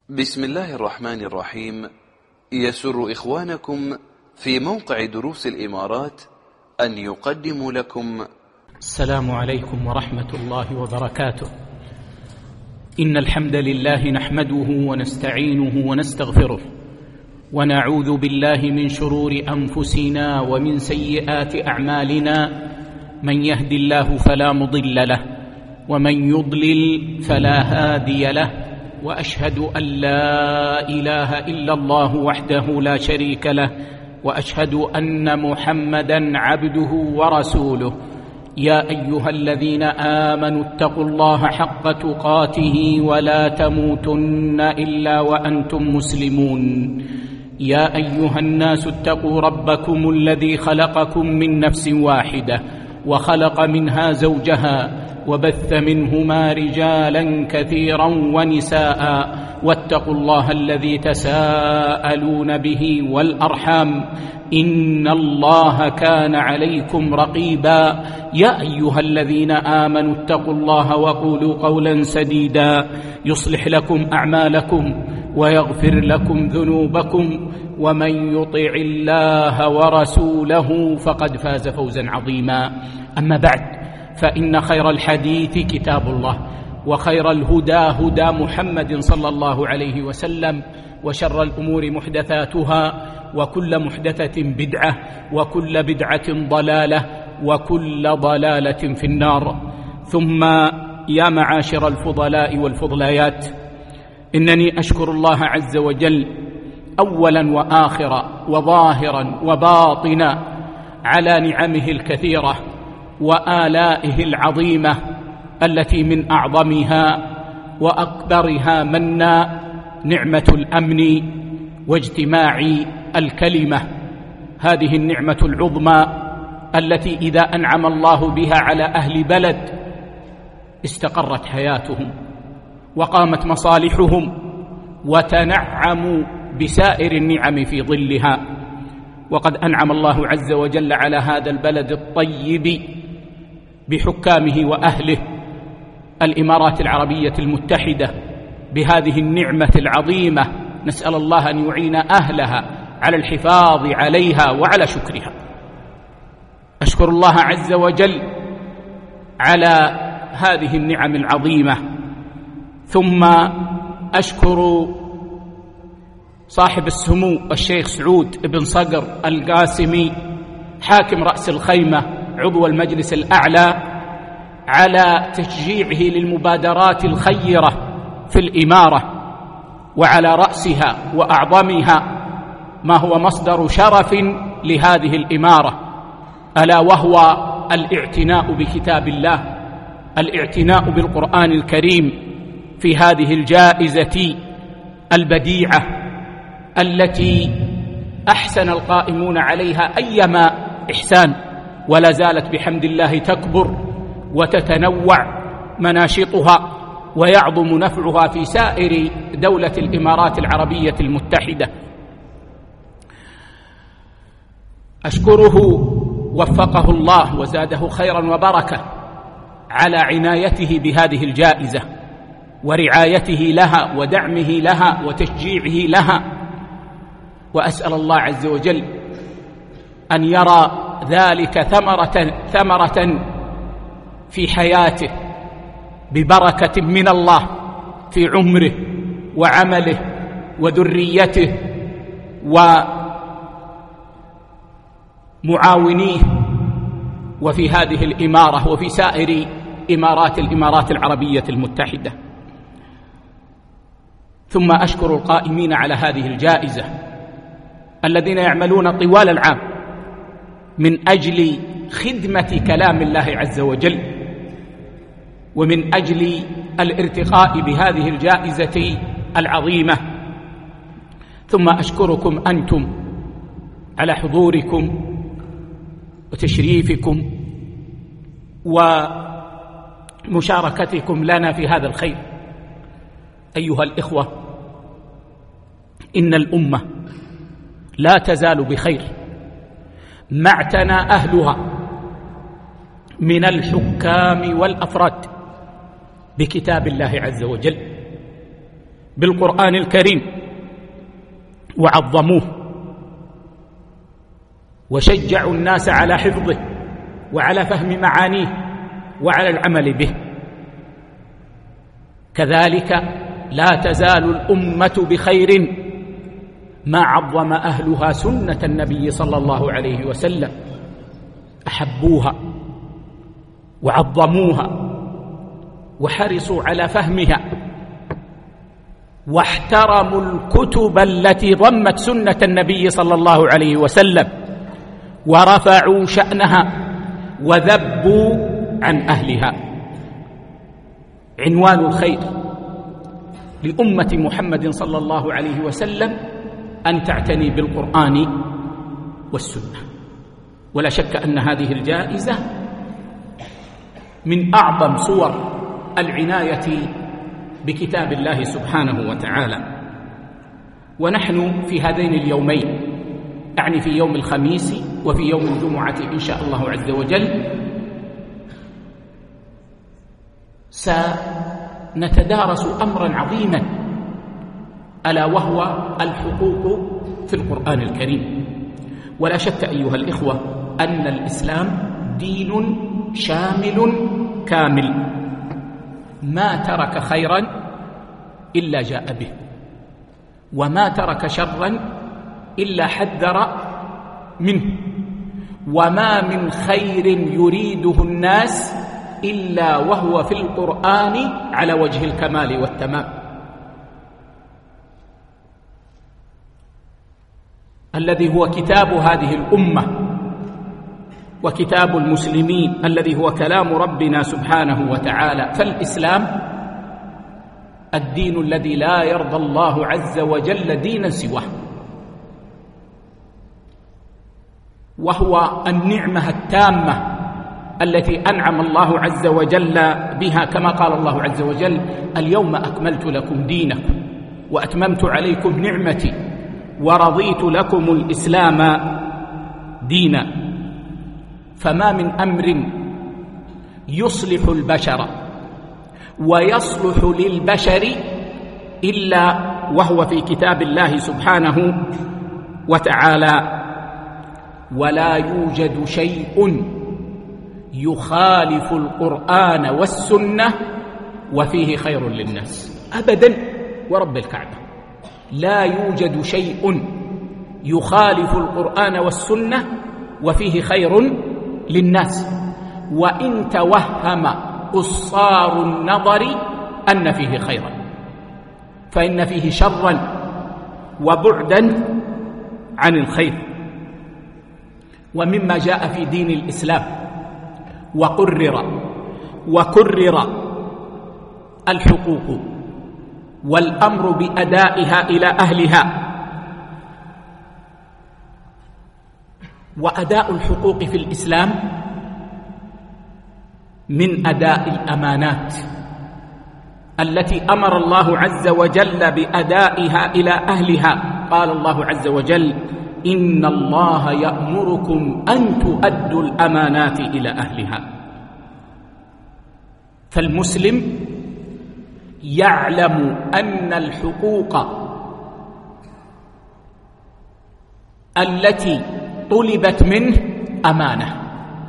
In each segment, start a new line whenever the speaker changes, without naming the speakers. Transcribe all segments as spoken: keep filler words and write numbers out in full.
بسم الله الرحمن الرحيم. يسر إخوانكم في موقع دروس الإمارات أن يقدموا لكم
السلام عليكم ورحمة الله وبركاته. إن الحمد لله نحمده ونستعينه ونستغفره، ونعوذ بالله من شرور أنفسنا ومن سيئات أعمالنا. من يهد الله فلا مضل له، ومن يضلل فلا هادي له، وأشهد أن لا إله إلا الله وحده لا شريك له، وأشهد أن محمدًا عبده ورسوله. يا أيها الذين آمنوا اتقوا الله حق تقاته ولا تموتن إلا وأنتم مسلمون. يا أيها الناس اتقوا ربكم الذي خلقكم من نفس واحدة، وخلق منها زوجها، وبث منهما رجالا كثيرا ونساء، واتقوا الله الذي تساءلون به والأرحام، إن الله كان عليكم رقيبا. يا أيها الذين آمنوا اتقوا الله وقولوا قولا سديدا يصلح لكم أعمالكم ويغفر لكم ذنوبكم، ومن يطع الله ورسوله فقد فاز فوزا عظيما. أما بعد، فإن خير الحديث كتاب الله، وخير الهدى هدى محمد صلى الله عليه وسلم، وشر الأمور محدثاتها، وكل محدثة بدعة، وكل بدعة ضلالة، وكل ضلالة في النار. ثم يا معاشر الفضلاء والفضليات، إنني أشكر الله عز وجل أولا وآخرا وظاهرا وباطنا على نعمه الكثيرة وآلائه العظيمة، التي من أعظمها وأكبرها منا نعمة الأمن واجتماع الكلمة. هذه النعمة العظمى التي إذا أنعم الله بها على أهل بلد استقرت حياتهم، وقامت مصالحهم، وتنعموا بسائر النعم في ظلها. وقد أنعم الله عز وجل على هذا البلد الطيب بحكامه وأهله، الإمارات العربية المتحدة، بهذه النعمة العظيمة. نسأل الله أن يعين أهلها على الحفاظ عليها وعلى شكرها. أشكر الله عز وجل على هذه النعم العظيمة، ثم أشكر صاحب السمو الشيخ سعود بن صقر القاسمي، حاكم رأس الخيمة، عضو المجلس الأعلى، على تشجيعه للمبادرات الخيرة في الإمارة، وعلى رأسها وأعظمها ما هو مصدر شرف لهذه الإمارة، ألا وهو الاعتناء بكتاب الله، الاعتناء بالقرآن الكريم في هذه الجائزة البديعة التي أحسن القائمون عليها أيما إحسان، ولا زالت بحمد الله تكبر وتتنوع مناشطها، ويعظم نفعها في سائر دولة الإمارات العربية المتحدة. أشكره وفقه الله وزاده خيرا وبركة على عنايته بهذه الجائزة، ورعايته لها، ودعمه لها، وتشجيعه لها. وأسأل الله عز وجل أن يرى ذلك ثمرة, ثمرة في حياته ببركة من الله في عمره وعمله وذريته ومعاونيه، وفي هذه الإمارة وفي سائر إمارات الإمارات العربية المتحدة. ثم أشكر القائمين على هذه الجائزة الذين يعملون طوال العام من أجل خدمة كلام الله عز وجل، ومن أجل الارتقاء بهذه الجائزة العظيمة. ثم أشكركم أنتم على حضوركم وتشريفكم ومشاركتكم لنا في هذا الخير. أيها الإخوة، إن الأمة لا تزال بخير ما اعتنى أهلها من الحكام والأفراد بكتاب الله عز وجل، بالقرآن الكريم وعظموه وشجعوا الناس على حفظه وعلى فهم معانيه وعلى العمل به. كذلك لا تزال الأمة بخير ما عظم أهلها سنة النبي صلى الله عليه وسلم، أحبوها وعظموها وحرصوا على فهمها واحترموا الكتب التي ضمت سنة النبي صلى الله عليه وسلم ورفعوا شأنها وذبوا عن أهلها. عنوان الخير لأمة محمد صلى الله عليه وسلم أن تعتني بالقرآن والسنة، ولا شك أن هذه الجائزة من أعظم صور العناية بكتاب الله سبحانه وتعالى. ونحن في هذين اليومين، أعني في يوم الخميس وفي يوم الجمعة إن شاء الله عز وجل، سنتدارس أمرا عظيما ألا وهو الحقوق في القرآن الكريم. ولا شك أيها الإخوة أن الإسلام دين شامل كامل، ما ترك خيرا إلا جاء به، وما ترك شرا إلا حذر منه، وما من خير يريده الناس إلا وهو في القرآن على وجه الكمال والتمام. الذي هو كتاب هذه الأمة وكتاب المسلمين، الذي هو كلام ربنا سبحانه وتعالى. فالإسلام الدين الذي لا يرضى الله عز وجل دينا سواه، وهو النعمة التامة التي أنعم الله عز وجل بها، كما قال الله عز وجل: اليوم أكملت لكم دينكم وأتممت عليكم نعمتي ورضيت لكم الإسلام دينا. فما من أمر يصلح البشر ويصلح للبشر إلا وهو في كتاب الله سبحانه وتعالى، ولا يوجد شيء يخالف القرآن والسنة وفيه خير للناس أبدا، ورب الكعبة لا يوجد شيء يخالف القرآن والسنة وفيه خير للناس، وإن توهم قصار النظر أن فيه خيرا فإن فيه شرا وبعدا عن الخير. ومما جاء في دين الإسلام وقرر وكرر الحقوق والأمر بأدائها إلى أهلها. وأداء الحقوق في الإسلام من أداء الأمانات التي أمر الله عز وجل بأدائها إلى أهلها. قال الله عز وجل: إن الله يأمركم أن تؤدوا الأمانات إلى أهلها. فالمسلم يعلم أن الحقوق التي طلبت منه أمانة،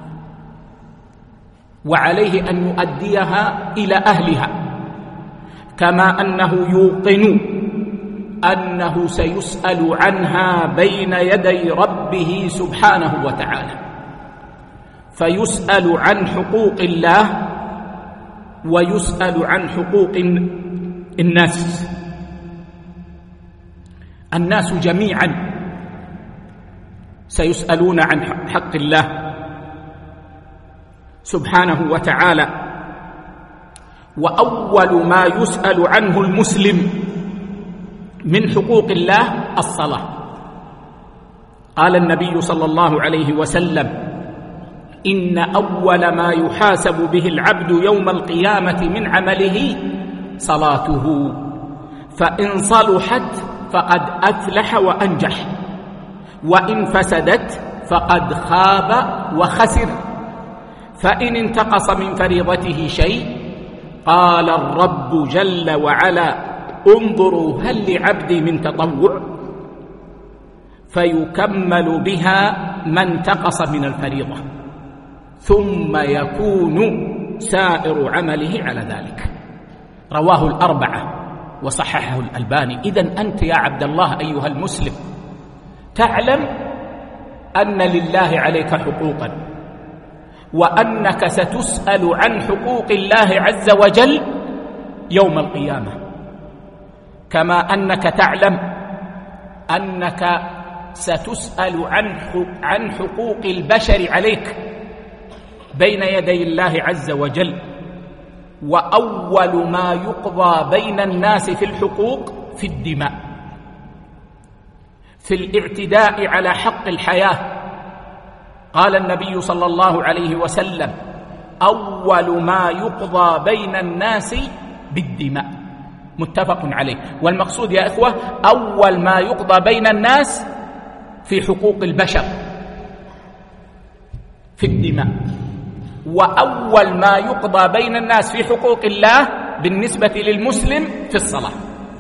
وعليه أن يؤديها إلى أهلها، كما أنه يوقن أنه سيسأل عنها بين يدي ربه سبحانه وتعالى، فيسأل عن حقوق الله ويسأل عن حقوق الناس. الناس جميعا سيسألون عن حق الله سبحانه وتعالى، وأول ما يسأل عنه المسلم من حقوق الله الصلاة. قال النبي صلى الله عليه وسلم: إن أول ما يحاسب به العبد يوم القيامة من عمله صلاته، فإن صلحت فقد أفلح وأنجح، وإن فسدت فقد خاب وخسر. فإن انتقص من فريضته شيء قال الرب جل وعلا: انظروا هل لعبدي من تطوع فيكمل بها ما انتقص من الفريضة، ثم يكون سائر عمله على ذلك. رواه الأربعة وصححه الألباني. إذن أنت يا عبد الله أيها المسلم تعلم أن لله عليك حقوقا، وأنك ستسأل عن حقوق الله عز وجل يوم القيامة، كما أنك تعلم أنك ستسأل عن حقوق البشر عليك بين يدي الله عز وجل. وأول ما يقضى بين الناس في الحقوق في الدماء، في الاعتداء على حق الحياة. قال النبي صلى الله عليه وسلم: أول ما يقضى بين الناس بالدماء، متفق عليه. والمقصود يا إخوة أول ما يقضى بين الناس في حقوق البشر في الدماء، وأول ما يقضى بين الناس في حقوق الله بالنسبة للمسلم في الصلاة.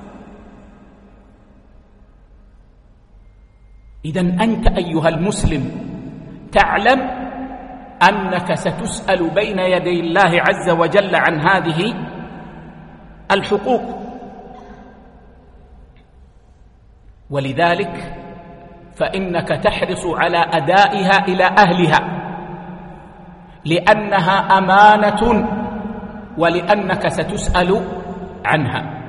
إذن أنت أيها المسلم تعلم أنك ستسأل بين يدي الله عز وجل عن هذه الحقوق، ولذلك فإنك تحرص على أدائها إلى أهلها، لأنها أمانة ولأنك ستسأل عنها.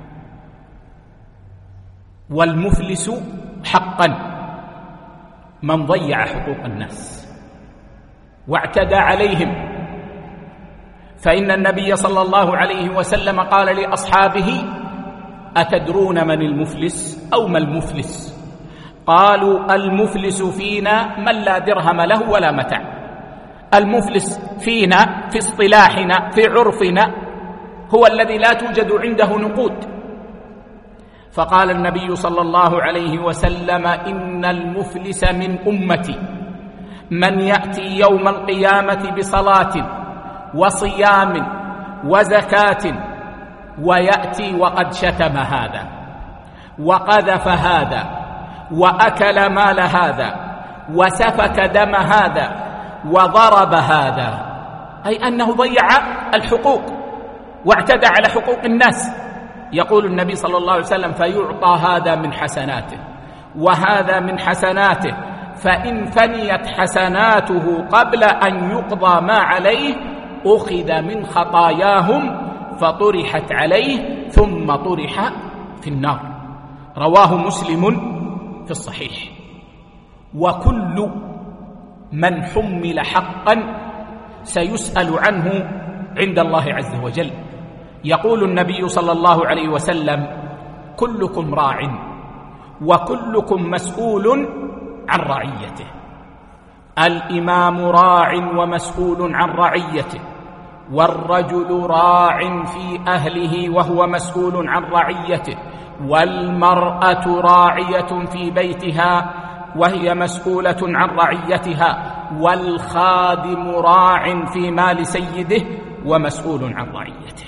والمفلس حقا من ضيع حقوق الناس واعتدى عليهم، فإن النبي صلى الله عليه وسلم قال لأصحابه: أتدرون من المفلس أو ما المفلس؟ قالوا: المفلس فينا من لا درهم له ولا متاع. المفلس فينا في اصطلاحنا في عرفنا هو الذي لا توجد عنده نقود. فقال النبي صلى الله عليه وسلم: إن المفلس من أمتي من يأتي يوم القيامة بصلاة وصيام وزكاة ويأتي وقد شتم هذا وقذف هذا وأكل مال هذا وسفك دم هذا وضرب هذا، أي أنه ضيع الحقوق واعتدى على حقوق الناس. يقول النبي صلى الله عليه وسلم: فيعطى هذا من حسناته وهذا من حسناته، فإن فنيت حسناته قبل أن يقضى ما عليه أخذ من خطاياهم فطرحت عليه ثم طرح في النار. رواه مسلم في الصحيح. وكل من حمل حقا سيسأل عنه عند الله عز وجل. يقول النبي صلى الله عليه وسلم: كلكم راع وكلكم مسؤول عن رعيته. الإمام راع ومسؤول عن رعيته، والرجل راع في أهله وهو مسؤول عن رعيته، والمرأة راعية في بيتها وهي مسؤولة عن رعيتها، والخادم راع في مال سيده ومسؤول عن رعيته.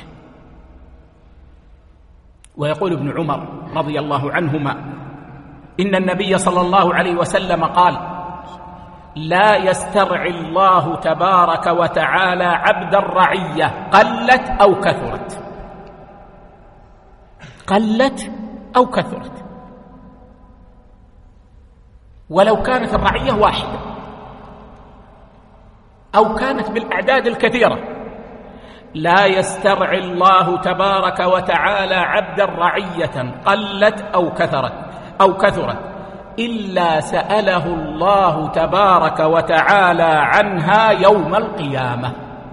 ويقول ابن عمر رضي الله عنهما: إن النبي صلى الله عليه وسلم قال: لا يسترعي الله تبارك وتعالى عبد الرعية قلت أو كثرت، قلت أو كثرت، ولو كانت الرعية واحدة أو كانت بالأعداد الكثيرة. لا يسترعي الله تبارك وتعالى عبدا رعية قلت أو كثرت أو كثرت إلا سأله الله تبارك وتعالى عنها يوم القيامة.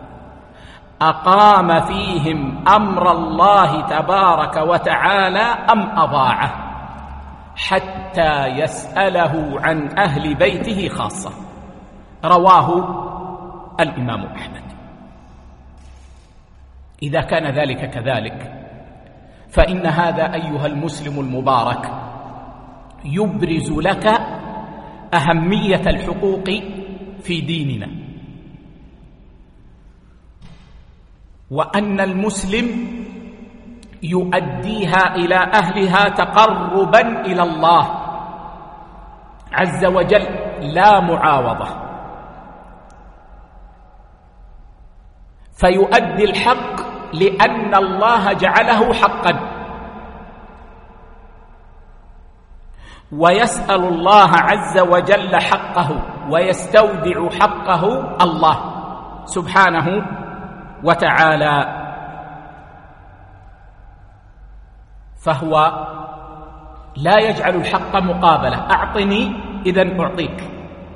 أقام فيهم أمر الله تبارك وتعالى أم أضاعه، حتى يسأله عن أهل بيته خاصة. رواه الإمام أحمد. إذا كان ذلك كذلك فإن هذا أيها المسلم المبارك يبرز لك أهمية الحقوق في ديننا، وأن المسلم يؤديها إلى أهلها تقربا إلى الله عز وجل لا معاوضة، فيؤدي الحق لأن الله جعله حقا، ويسأل الله عز وجل حقه ويستودع حقه الله سبحانه وتعالى. فهو لا يجعل الحق مقابلة، أعطني إذن أعطيك،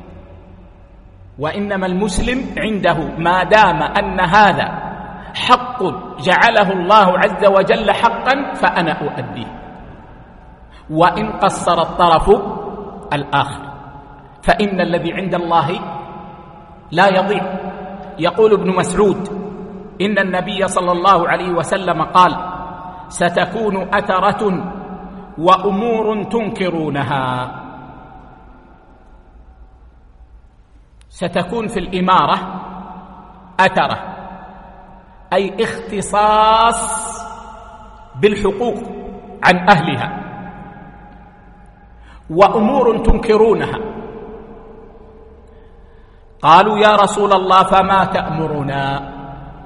وإنما المسلم عنده ما دام أن هذا حق جعله الله عز وجل حقا فأنا أؤديه، وإن قصر الطرف الآخر فإن الذي عند الله لا يضيع. يقول ابن مسعود إن النبي صلى الله عليه وسلم قال: ستكون أثرة وأمور تنكرونها. ستكون في الإمارة أثرة، أي اختصاص بالحقوق عن أهلها، وأمور تنكرونها. قالوا: يا رسول الله فما تأمرنا؟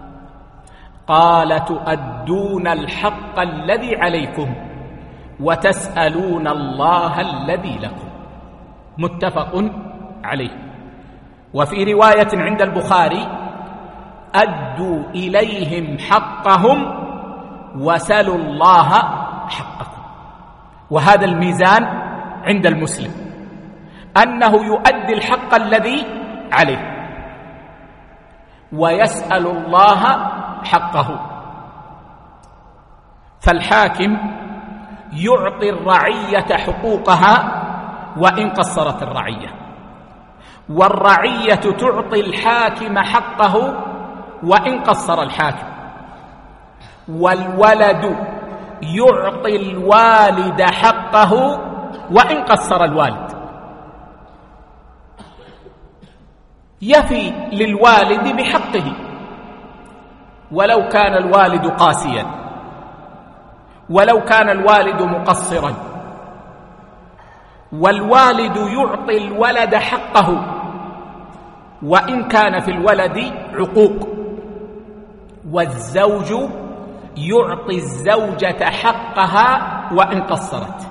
قال: تؤدون الحق الذي عليكم وتسألون الله الذي لكم. متفق عليه. وفي رواية عند البخاري: أدوا إليهم حقهم وسلوا الله حقكم. وهذا الميزان عند المسلم، أنه يؤدي الحق الذي عليه ويسأل الله حقه. فالحاكم يعطي الرعية حقوقها وإن قصرت الرعية، والرعية تعطي الحاكم حقه وإن قصر الحاكم، والولد يعطي الوالد حقه وإن قصر الوالد. يفي للوالد بحقه ولو كان الوالد قاسيا، ولو كان الوالد مقصرا، والوالد يعطي الولد حقه وإن كان في الولد عقوق، والزوج يعطي الزوجة حقها وإن قصرت،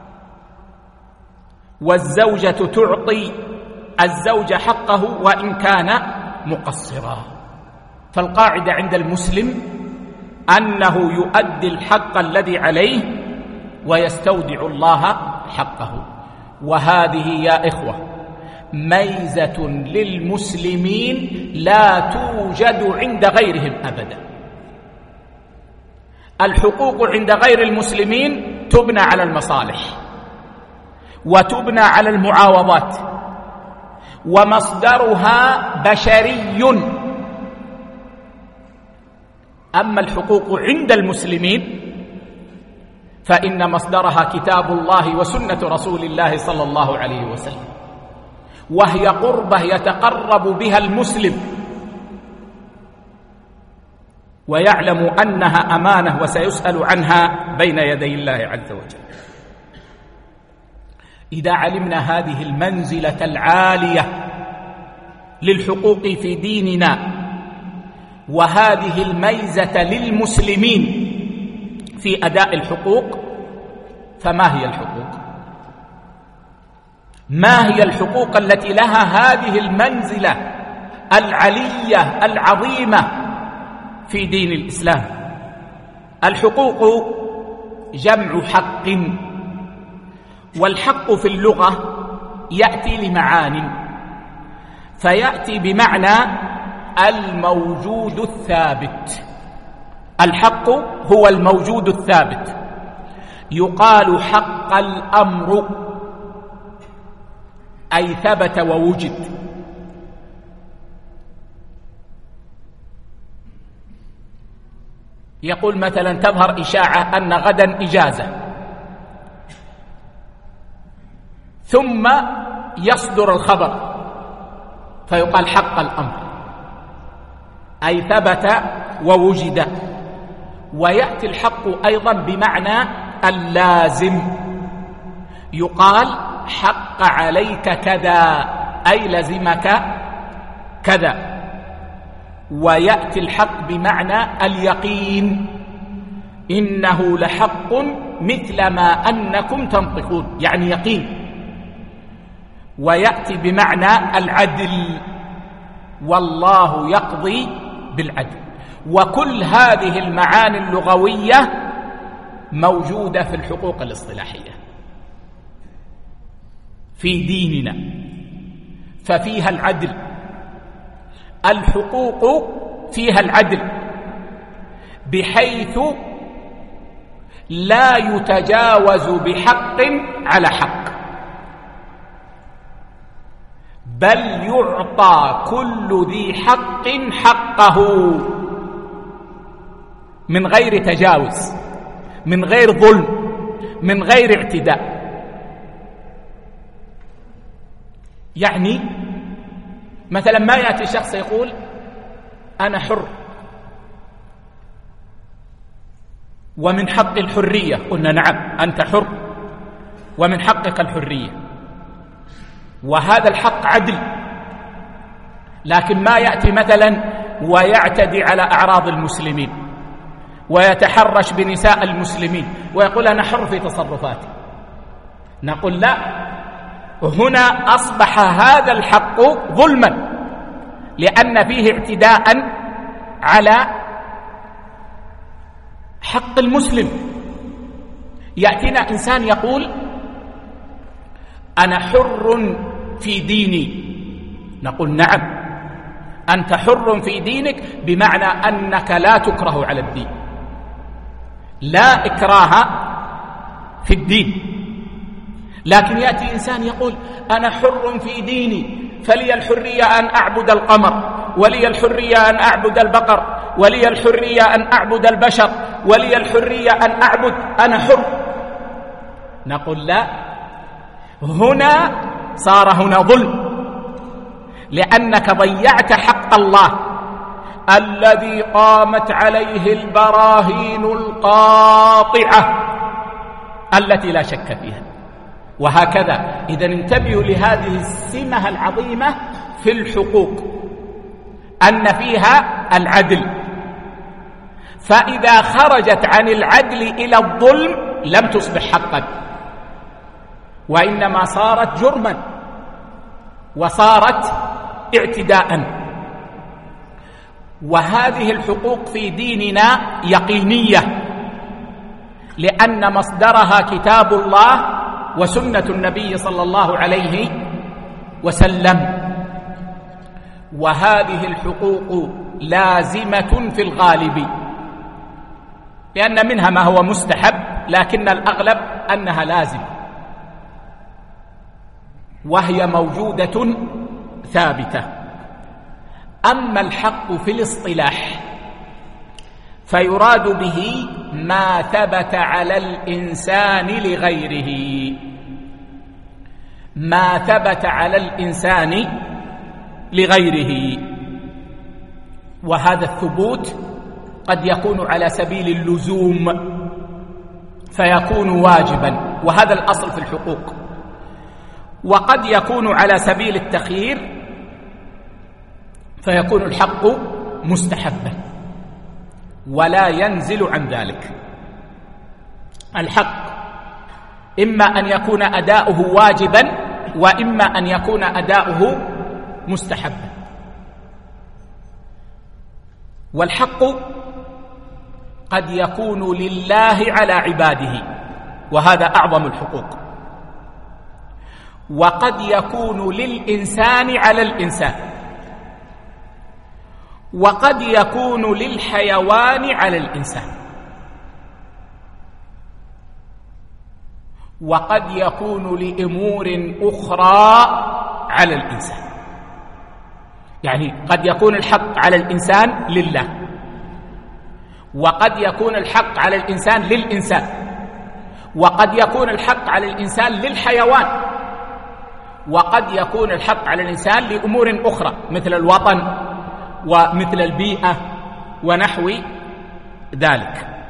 والزوجة تعطي الزوج حقه وإن كان مقصرا. فالقاعدة عند المسلم أنه يؤدي الحق الذي عليه ويستودع الله حقه. وهذه يا إخوة ميزة للمسلمين لا توجد عند غيرهم أبدا. الحقوق عند غير المسلمين تبنى على المصالح وتبنى على المعاوضات، ومصدرها بشري. أما الحقوق عند المسلمين فإن مصدرها كتاب الله وسنة رسول الله صلى الله عليه وسلم، وهي قربة يتقرب بها المسلم ويعلم أنها أمانة وسيسأل عنها بين يدي الله عز وجل. إذا علمنا هذه المنزلة العالية للحقوق في ديننا وهذه الميزة للمسلمين في أداء الحقوق، فما هي الحقوق؟ ما هي الحقوق التي لها هذه المنزلة العلية العظيمة في دين الإسلام؟ الحقوق جمع حق، والحق في اللغة يأتي لمعان، فيأتي بمعنى الموجود الثابت. الحق هو الموجود الثابت، يقال حق الأمر أي ثبت ووجد. يقول مثلا تظهر إشاعة أن غدا إجازة، ثم يصدر الخبر فيقال حق الأمر أي ثبت ووجد. ويأتي الحق أيضا بمعنى اللازم، يقال حق عليك كذا أي لزمك كذا. ويأتي الحق بمعنى اليقين، إنه لحق مثل ما أنكم تنطقون، يعني يقين. ويأتي بمعنى العدل، والله يقضي بالعدل. وكل هذه المعاني اللغوية موجودة في الحقوق الاصطلاحية في ديننا، ففيها العدل، الحقوق فيها العدل، بحيث لا يتجاوز بحق على حق، بل يعطى كل ذي حق حقه من غير تجاوز، من غير ظلم، من غير اعتداء. يعني مثلا ما يأتي شخص يقول أنا حر ومن حق الحرية، قلنا نعم أنت حر ومن حقك الحرية، وهذا الحق عدل. لكن ما يأتي مثلا ويعتدي على أعراض المسلمين ويتحرش بنساء المسلمين ويقول أنا حر في تصرفاتي، نقول لا، هنا أصبح هذا الحق ظلما، لأن فيه اعتداء على حق المسلم. يأتينا إنسان يقول أنا حر في ديني، نقول نعم أنت حر في دينك، بمعنى أنك لا تكره على الدين، لا إكراه في الدين. لكن يأتي إنسان يقول أنا حر في ديني، فلي الحرية أن أعبد القمر، ولي الحرية أن أعبد البقر، ولي الحرية أن أعبد البشر، ولي الحرية أن أعبد، أنا حر. نقول لا، هنا صار هنا ظلم، لأنك ضيعت حق الله الذي قامت عليه البراهين القاطعة التي لا شك فيها. وهكذا إذا انتبهوا لهذه السمة العظيمة في الحقوق، أن فيها العدل، فإذا خرجت عن العدل إلى الظلم لم تصبح حقا، وإنما صارت جرما وصارت اعتداء. وهذه الحقوق في ديننا يقينية، لأن مصدرها كتاب الله وسنة النبي صلى الله عليه وسلم. وهذه الحقوق لازمة في الغالب، لأن منها ما هو مستحب، لكن الأغلب أنها لازمة، وهي موجودة ثابتة. أما الحق في الاصطلاح فيراد به ما ثبت على الإنسان لغيره، ما ثبت على الإنسان لغيره. وهذا الثبوت قد يكون على سبيل اللزوم فيكون واجبا، وهذا الأصل في الحقوق، وقد يكون على سبيل التخيير فيكون الحق مستحبا ولا ينزل عن ذلك. الحق إما أن يكون أداؤه واجبا، وإما أن يكون أداؤه مستحبا. والحق قد يكون لله على عباده، وهذا أعظم الحقوق، وقد يكون للإنسان على الإنسان، وقد يكون للحيوان على الإنسان، وقد يكون لأمور أخرى على الإنسان. يعني قد يكون الحق على الإنسان لله، وقد يكون الحق على الإنسان للإنسان، وقد يكون الحق على الإنسان للحيوان، وقد يكون الحق على الإنسان لأمور أخرى مثل الوطن ومثل البيئة ونحو ذلك.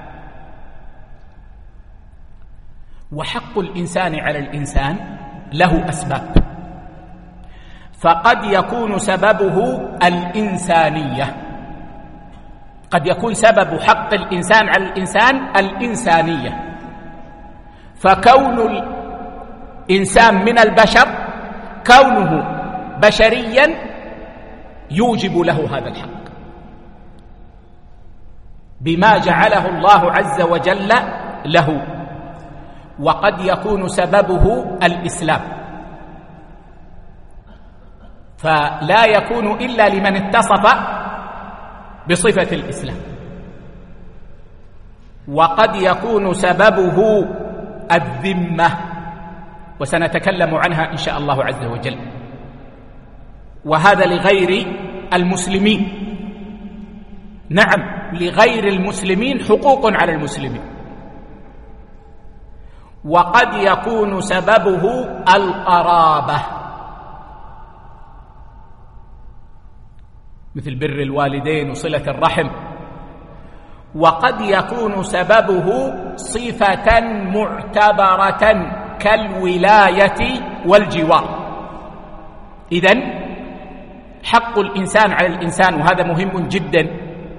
وحق الإنسان على الإنسان له أسباب، فقد يكون سببه الإنسانية، قد يكون سبب حق الإنسان على الإنسان الإنسانية، فكون الإنسان من البشر، كونه بشريا يوجب له هذا الحق بما جعله الله عز وجل له. وقد يكون سببه الإسلام، فلا يكون إلا لمن اتصف بصفة الإسلام. وقد يكون سببه الذمة، وسنتكلم عنها إن شاء الله عز وجل، وهذا لغير المسلمين. نعم، لغير المسلمين حقوق على المسلمين. وقد يكون سببه القرابة، مثل بر الوالدين وصلة الرحم. وقد يكون سببه صفة معتبرة كالولاية والجوار. إذن حق الإنسان على الإنسان، وهذا مهم جدا،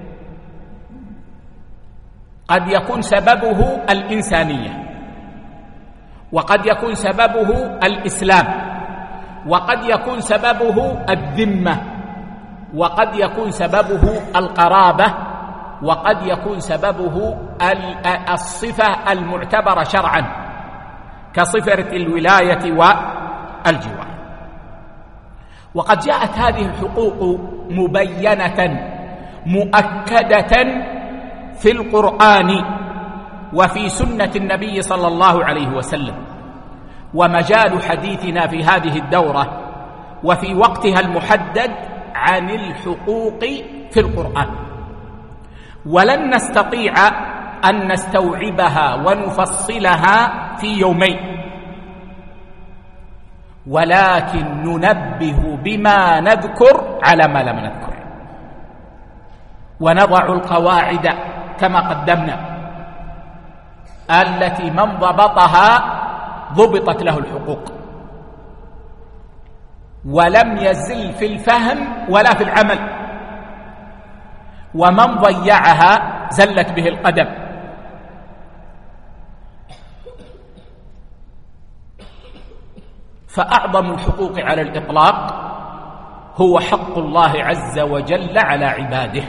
قد يكون سببه الإنسانية، وقد يكون سببه الإسلام، وقد يكون سببه الذمة، وقد يكون سببه القرابة، وقد يكون سببه الصفة المعتبرة شرعا كصفة الولاية والجوار. وقد جاءت هذه الحقوق مبينة مؤكدة في القرآن وفي سنة النبي صلى الله عليه وسلم. ومجال حديثنا في هذه الدورة وفي وقتها المحدد عن الحقوق في القرآن، ولن نستطيع أن نستوعبها ونفصلها في يومين، ولكن ننبه بما نذكر على ما لم نذكر، ونضع القواعد كما قدمنا التي من ضبطها ضبطت له الحقوق، ولم يزل في الفهم ولا في العمل، ومن ضيعها زلت به القدم. فأعظم الحقوق على الإطلاق هو حق الله عز وجل على عباده،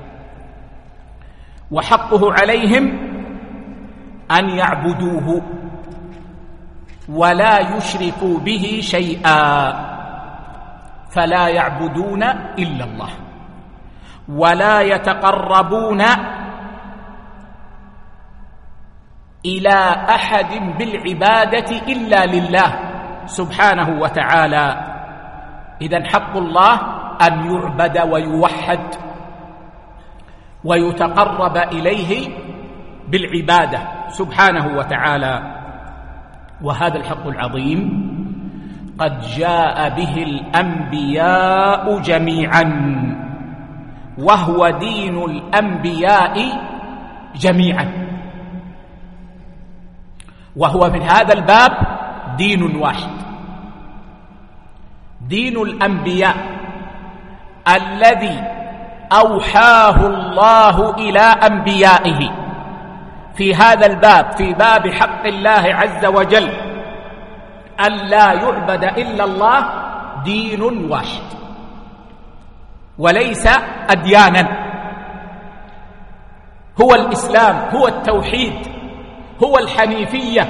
وحقه عليهم أن يعبدوه ولا يشركوا به شيئا، فلا يعبدون إلا الله، ولا يتقربون إلى أحد بالعبادة إلا لله سبحانه وتعالى. إذن حق الله أن يعبد ويوحد ويتقرب إليه بالعبادة سبحانه وتعالى. وهذا الحق العظيم قد جاء به الأنبياء جميعا، وهو دين الأنبياء جميعا، وهو في هذا الباب دين واحد، دين الأنبياء الذي أوحاه الله إلى أنبيائه في هذا الباب، في باب حق الله عز وجل أن لا يعبد إلا الله، دين واحد وليس أديانا، هو الإسلام، هو التوحيد، هو الحنيفية.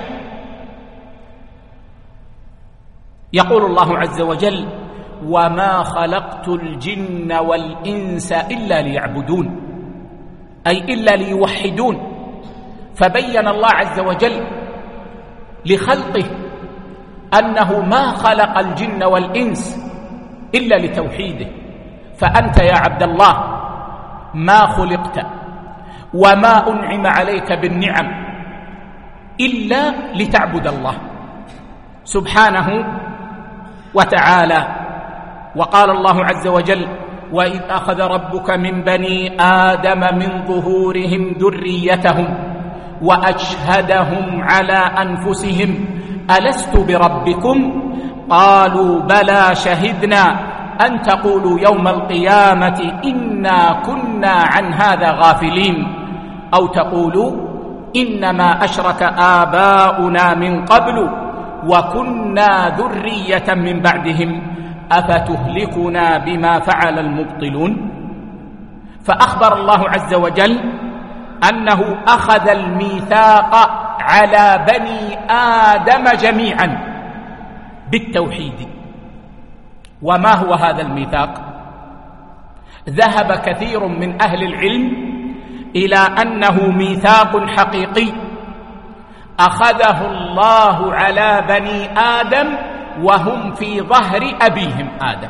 يقول الله عز وجل: وما خلقت الجن والإنس إلا ليعبدون، أي إلا ليوحدون. فبين الله عز وجل لخلقه أنه ما خلق الجن والإنس إلا لتوحيده. فأنت يا عبد الله ما خلقت وما أنعم عليك بالنعم إلا لتعبد الله سبحانه وتعالى. وقال الله عز وجل: وإذ أخذ ربك من بني آدم من ظهورهم ذريتهم وأشهدهم على أنفسهم ألست بربكم قالوا بلى شهدنا أن تقولوا يوم القيامة إنا كنا عن هذا غافلين أو تقولوا إنما أشرك آباؤنا من قبل وكنا ذرية من بعدهم أفتهلكنا بما فعل المبطلون. فأخبر الله عز وجل أنه أخذ الميثاق على بني آدم جميعا بالتوحيد. وما هو هذا الميثاق؟ ذهب كثير من أهل العلم إلى أنه ميثاق حقيقي أخذه الله على بني آدم وهم في ظهر أبيهم آدم،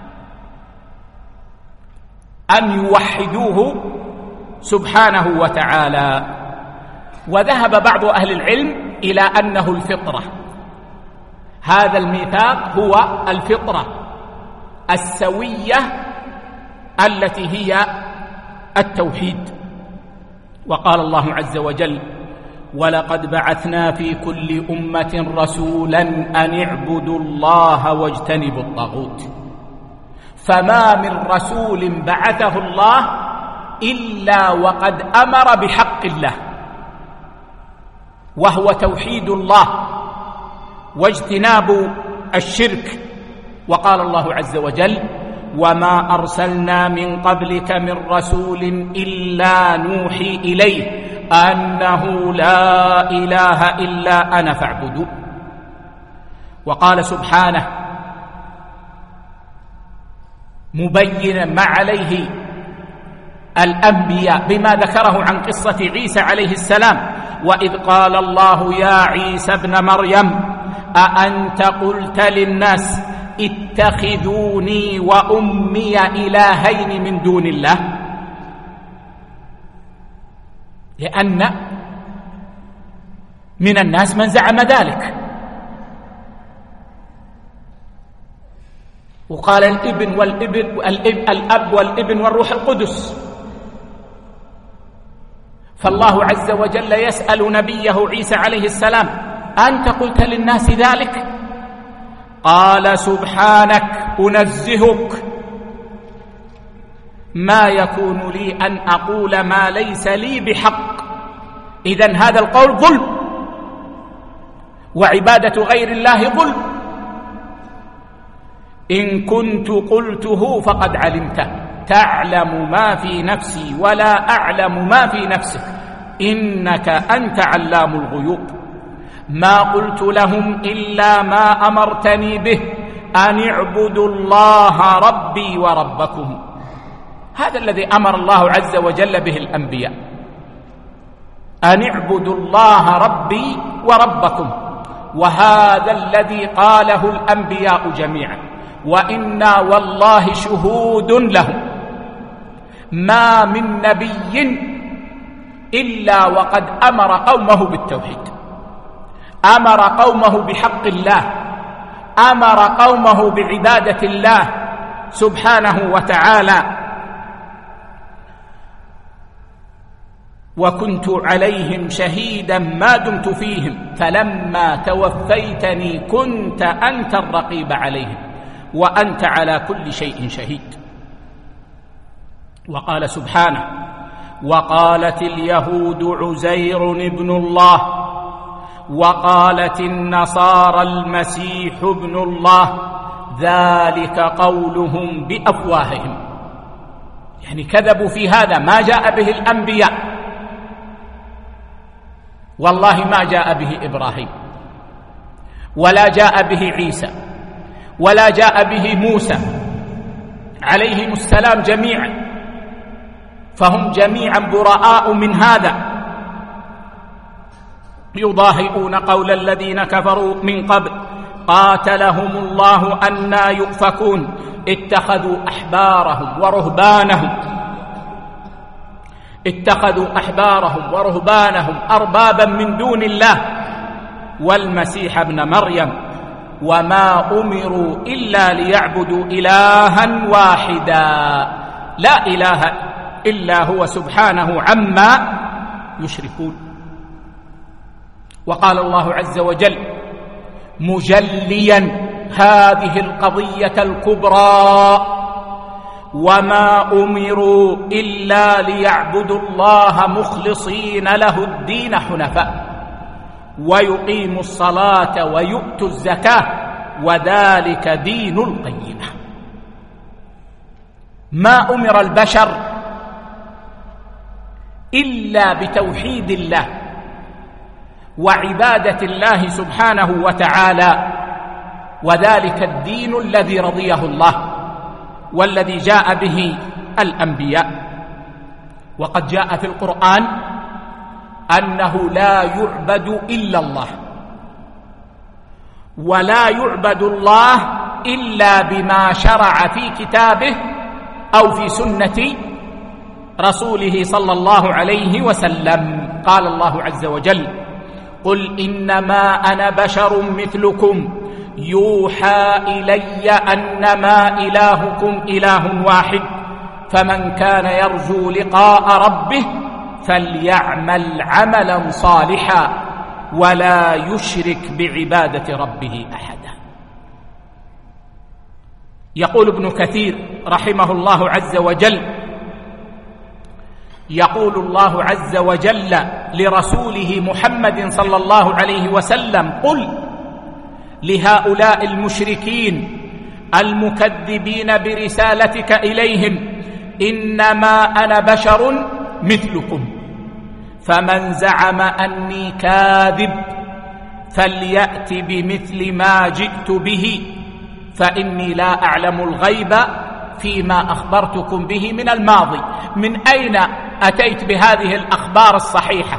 أن يوحدوه سبحانه وتعالى. وذهب بعض أهل العلم إلى أنه الفطرة، هذا الميثاق هو الفطرة السوية التي هي التوحيد. وقال الله عز وجل ولقد بعثنا في كل أمة رسولا أن اعبدوا الله واجتنبوا الطاغوت. فما من رسول بعثه الله إلا وقد أمر بحق الله وهو توحيد الله واجتناب الشرك. وقال الله عز وجل وما أرسلنا من قبلك من رسول إلا نوحي إليه أنه لا إله إلا أنا فاعبدوا. وقال سبحانه مبينا ما عليه الأنبياء بما ذكره عن قصة عيسى عليه السلام وإذ قال الله يا عيسى ابن مريم أأنت قلت للناس اتخذوني وأمي إلهين من دون الله؟ لأن من الناس من زعم ذلك. وقال الابن والابن والاب الأب والابن والروح القدس. فالله عز وجل يسأل نبيه عيسى عليه السلام أنت قلت للناس ذلك؟ قال سبحانك أنزهك ما يكون لي أن أقول ما ليس لي بحق. إذن هذا القول ظلم، وعبادة غير الله ظلم. إن كنت قلته فقد علمته تعلم ما في نفسي ولا أعلم ما في نفسك إنك أنت علام الغيوب. ما قلت لهم إلا ما أمرتني به أن اعبدوا الله ربي وربكم. هذا الذي أمر الله عز وجل به الأنبياء، أن اعبدوا الله ربي وربكم. وهذا الذي قاله الأنبياء جميعا، وإنا والله شهود لهم. ما من نبي إلا وقد أمر قومه بالتوحيد، أمر قومه بحق الله، أمر قومه بعبادة الله سبحانه وتعالى. وكنت عليهم شهيدا ما دمت فيهم فلما توفيتني كنت أنت الرقيب عليهم وأنت على كل شيء شهيد. وقال سبحانه وقالت اليهود عزير ابن الله وقالت النصارى المسيح ابن الله ذلك قولهم بأفواههم. يعني كذبوا في هذا ما جاء به الأنبياء. والله ما جاء به إبراهيم ولا جاء به عيسى ولا جاء به موسى عليهم السلام جميعا، فهم جميعا براء من هذا. يضاهئون قول الذين كفروا من قبل قاتلهم الله أنى يؤفكون اتخذوا أحبارهم ورهبانهم اتخذوا أحبارهم ورهبانهم أربابا من دون الله والمسيح ابن مريم وما أمروا إلا ليعبدوا إلها واحدا لا إله إلا هو سبحانه عما يشركون. وقال الله عز وجل مجليا هذه القضية الكبرى: وما أمروا إلا ليعبدوا الله مخلصين له الدين حنفاء ويقيموا الصلاة ويؤتوا الزكاة وذلك دين القيمة. ما أمر البشر إلا بتوحيد الله وعبادة الله سبحانه وتعالى، وذلك الدين الذي رضيه الله والذي جاء به الأنبياء. وقد جاء في القرآن أنه لا يعبد إلا الله، ولا يعبد الله إلا بما شرع في كتابه أو في سنة رسوله صلى الله عليه وسلم. قال الله عز وجل: قل إنما أنا بشر مثلكم يوحى إلي أنما إلهكم إله واحد فمن كان يرجو لقاء ربه فليعمل عملا صالحا ولا يشرك بعبادة ربه أحدا. يقول ابن كثير رحمه الله عز وجل: يقول الله عز وجل لرسوله محمد صلى الله عليه وسلم: قل لهؤلاء المشركين المكذبين برسالتك إليهم إنما أنا بشر مثلكم فمن زعم أني كاذب فليأت بمثل ما جئت به فإني لا أعلم الغيب فيما أخبرتكم به من الماضي. من أين أتيت بهذه الأخبار الصحيحة؟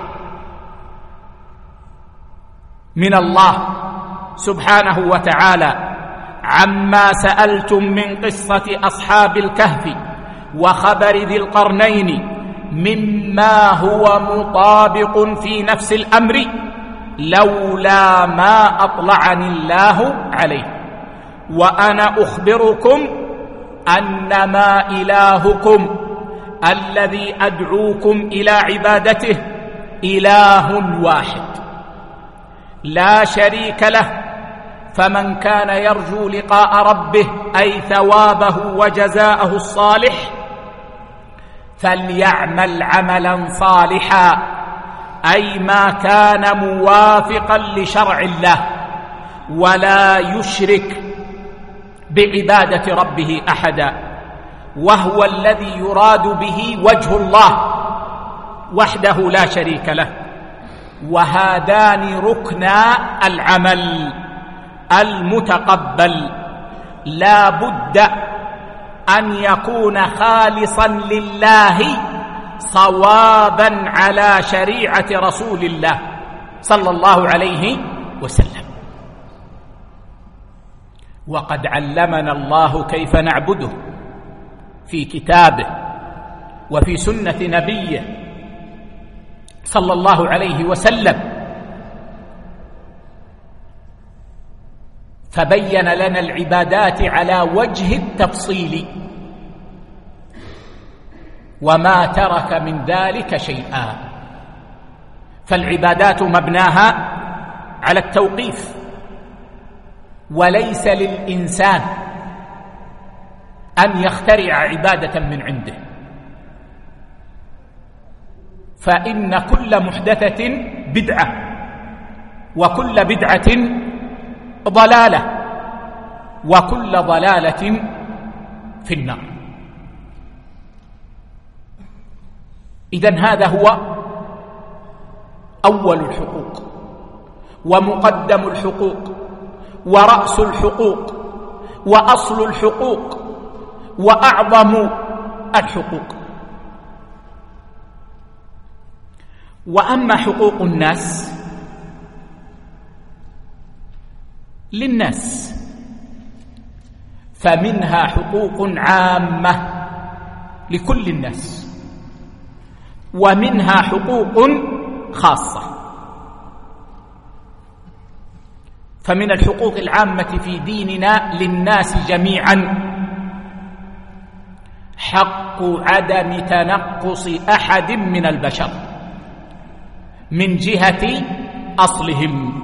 من الله سبحانه وتعالى عما سألتم من قصة أصحاب الكهف وخبر ذي القرنين مما هو مطابق في نفس الأمر لولا ما أطلعني الله عليه، وأنا أخبركم أنما إلهكم الذي أدعوكم إلى عبادته إله واحد لا شريك له، فمن كان يرجو لقاء ربه أي ثوابه وجزاءه الصالح فليعمل عملا صالحا أي ما كان موافقا لشرع الله ولا يشرك بعبادة ربه أحدا، وهو الذي يراد به وجه الله وحده لا شريك له. وهذان ركنا العمل المتقبل لا بد أن يكون خالصا لله صوابا على شريعة رسول الله صلى الله عليه وسلم. وقد علمنا الله كيف نعبده في كتابه وفي سنة نبيه صلى الله عليه وسلم، فبين لنا العبادات على وجه التفصيل وما ترك من ذلك شيئا. فالعبادات مبناها على التوقيف، وليس للإنسان أن يخترع عبادة من عنده، فإن كل محدثة بدعة وكل بدعة ضلالة وكل ضلالة في النار. إذن هذا هو أول الحقوق ومقدم الحقوق ورأس الحقوق وأصل الحقوق وأعظم الحقوق. وأما حقوق الناس للناس فمنها حقوق عامة لكل الناس ومنها حقوق خاصة. فمن الحقوق العامة في ديننا للناس جميعا حق عدم تنقص أحد من البشر من جهة أصلهم.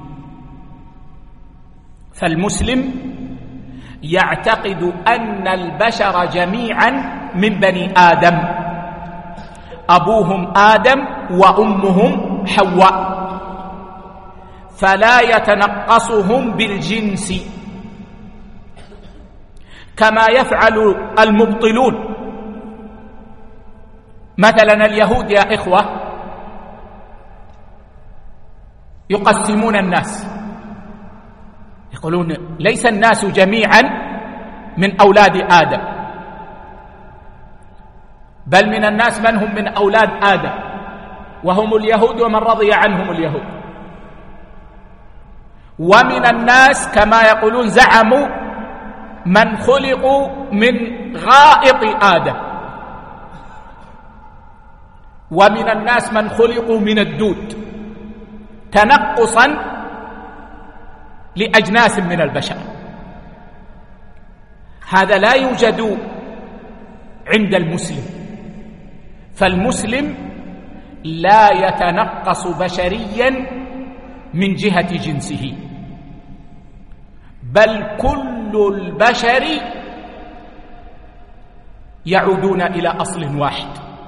فالمسلم يعتقد أن البشر جميعا من بني آدم، أبوهم آدم وأمهم حواء، فلا يتنقصهم بالجنس كما يفعل المبطلون. مثلا اليهود يا إخوة يقسمون الناس، يقولون ليس الناس جميعا من أولاد آدم، بل من الناس من هم من أولاد آدم وهم اليهود ومن رضي عنهم اليهود، ومن الناس كما يقولون زعموا من خلقوا من غائط آدم، ومن الناس من خلقوا من الدود، تنقصا لأجناس من البشر. هذا لا يوجد عند المسلم، فالمسلم لا يتنقص بشريا من جهة جنسه، بل كل البشر يعودون إلى أصل واحد.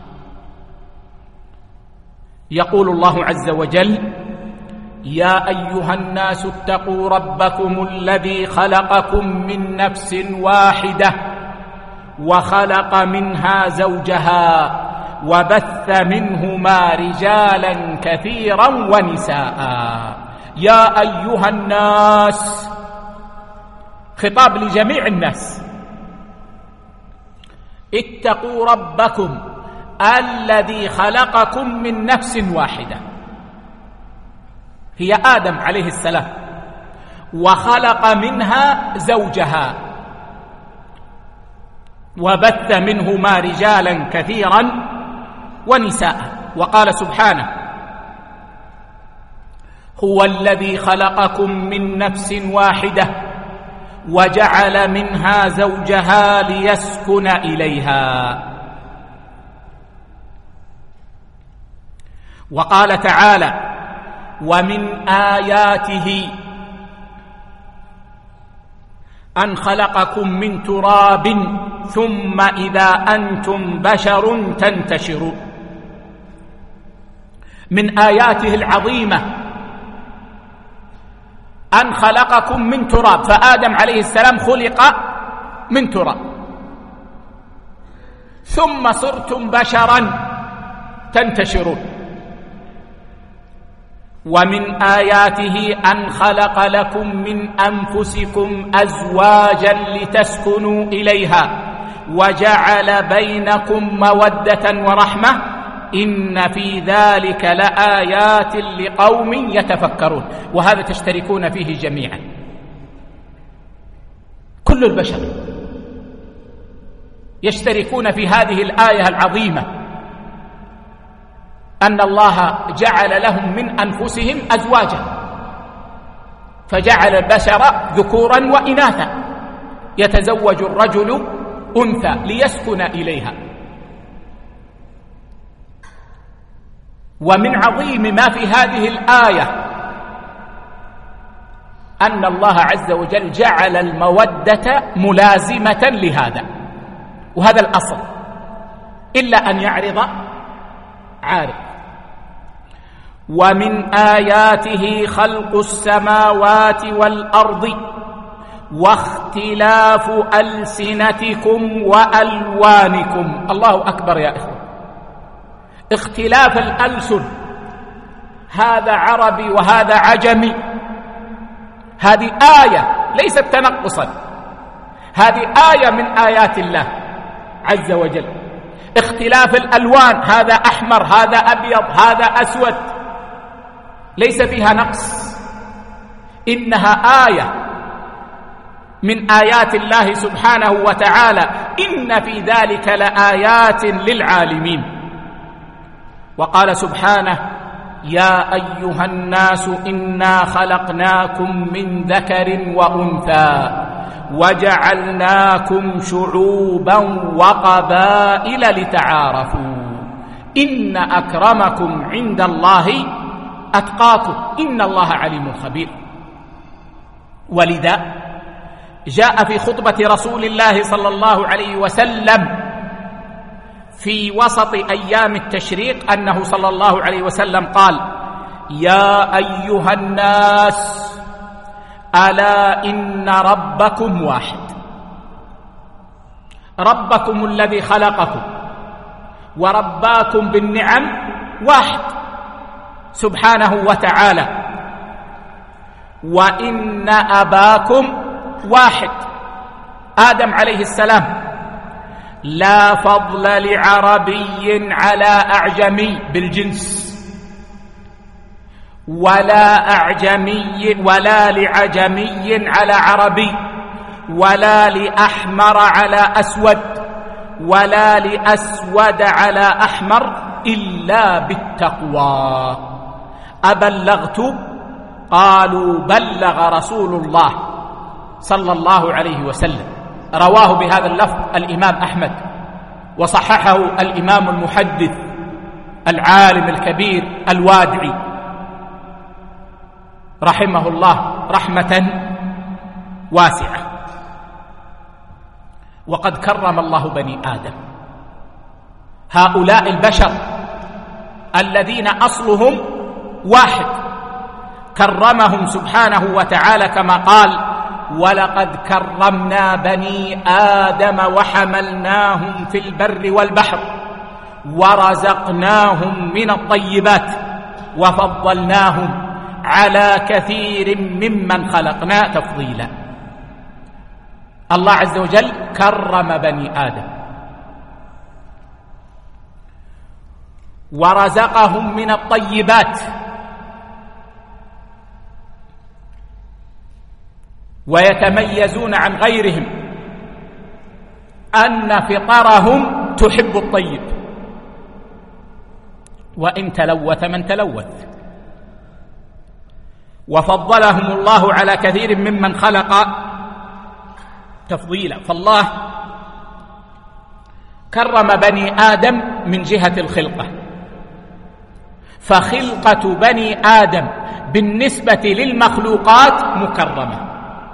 يقول الله عز وجل: يا أيها الناس اتقوا ربكم الذي خلقكم من نفس واحدة وخلق منها زوجها وبث منهما رجالا كثيرا ونساء. يا أيها الناس، خطاب لجميع الناس، اتقوا ربكم الذي خلقكم من نفس واحدة، هي آدم عليه السلام، وخلق منها زوجها وبث منهما رجالا كثيرا ونساء. وقال سبحانه: هو الذي خلقكم من نفس واحدة وجعل منها زوجها ليسكن إليها. وقال تعالى: ومن آياته أن خلقكم من تراب ثم إذا أنتم بشر تنتشرون. من آياته العظيمة أن خلقكم من تراب، فآدم عليه السلام خلق من تراب، ثم صرتم بشرا تنتشرون. ومن آياته أن خلق لكم من أنفسكم أزواجا لتسكنوا إليها وجعل بينكم مودة ورحمة إن في ذلك لآيات لقوم يتفكرون. وهذا تشتركون فيه جميعا، كل البشر يشتركون في هذه الآية العظيمة، أن الله جعل لهم من أنفسهم أزواجا، فجعل البشر ذكورا وإناثا، يتزوج الرجل أنثى ليسكن إليها. ومن عظيم ما في هذه الآية أن الله عز وجل جعل المودة ملازمة لهذا، وهذا الأصل، إلا أن يعرض عارض. ومن آياته خلق السماوات والأرض واختلاف ألسنتكم وألوانكم. الله أكبر يا إخوة، اختلاف الألسن، هذا عربي وهذا عجمي، هذه آية ليست تنقصا، هذه آية من آيات الله عز وجل. اختلاف الألوان، هذا أحمر هذا أبيض هذا أسود، ليس فيها نقص، إنها آية من آيات الله سبحانه وتعالى. إن في ذلك لآيات للعالمين. وقال سبحانه: يا أيها الناس إنا خلقناكم من ذكر وأنثى وجعلناكم شعوبا وقبائل لتعارفوا إن أكرمكم عند الله أتقاكم إن الله عليم خبير. ولذا جاء في خطبة رسول الله صلى الله عليه وسلم في وسط أيام التشريق أنه صلى الله عليه وسلم قال: يا أيها الناس ألا إن ربكم واحد، ربكم الذي خلقكم ورباكم بالنعم واحد سبحانه وتعالى، وإن أباكم واحد آدم عليه السلام، لا فضل لعربي على أعجمي بالجنس، ولا أعجمي ولا لعجمي على عربي، ولا لأحمر على أسود، ولا لأسود على أحمر، إلا بالتقوى. أبلغت؟ قالوا: بلغ رسول الله صلى الله عليه وسلم. رواه بهذا اللفظ الإمام أحمد، وصححه الإمام المحدث العالم الكبير الوادعي رحمه الله رحمة واسعة. وقد كرم الله بني آدم، هؤلاء البشر الذين أصلهم واحد كرمهم سبحانه وتعالى كما قال: ولقد كرمنا بني آدم وحملناهم في البر والبحر ورزقناهم من الطيبات وفضلناهم على كثير ممن خلقنا تفضيلا. الله عز وجل كرم بني آدم ورزقهم من الطيبات، ويتميزون عن غيرهم أن فطرهم تحب الطيب، وإن تلوث من تلوث. وفضلهم الله على كثير ممن خلق تفضيلا. فالله كرم بني آدم من جهة الخلقة، فخلقة بني آدم بالنسبة للمخلوقات مكرمة.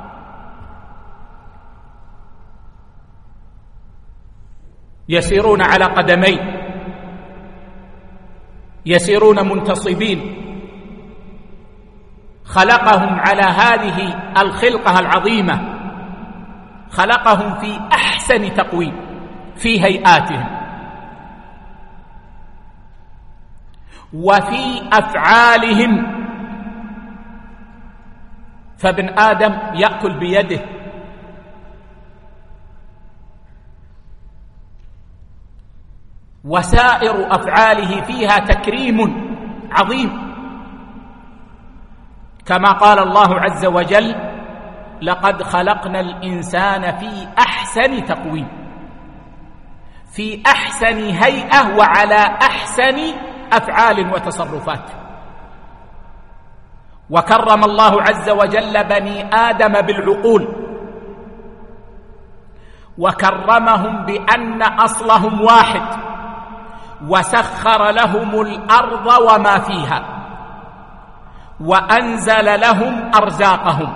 يسيرون على قدمين، يسيرون منتصبين. خلقهم على هذه الخلقة العظيمة، خلقهم في أحسن تقويم في هيئاتهم وفي أفعالهم. فابن آدم يأكل بيده، وسائر أفعاله فيها تكريم عظيم، كما قال الله عز وجل: لقد خلقنا الإنسان في أحسن تقويم، في أحسن هيئة وعلى أحسن أفعال وتصرفات. وكرم الله عز وجل بني آدم بالعقول، وكرمهم بأن أصلهم واحد، وسخر لهم الأرض وما فيها، وأنزل لهم أرزاقهم،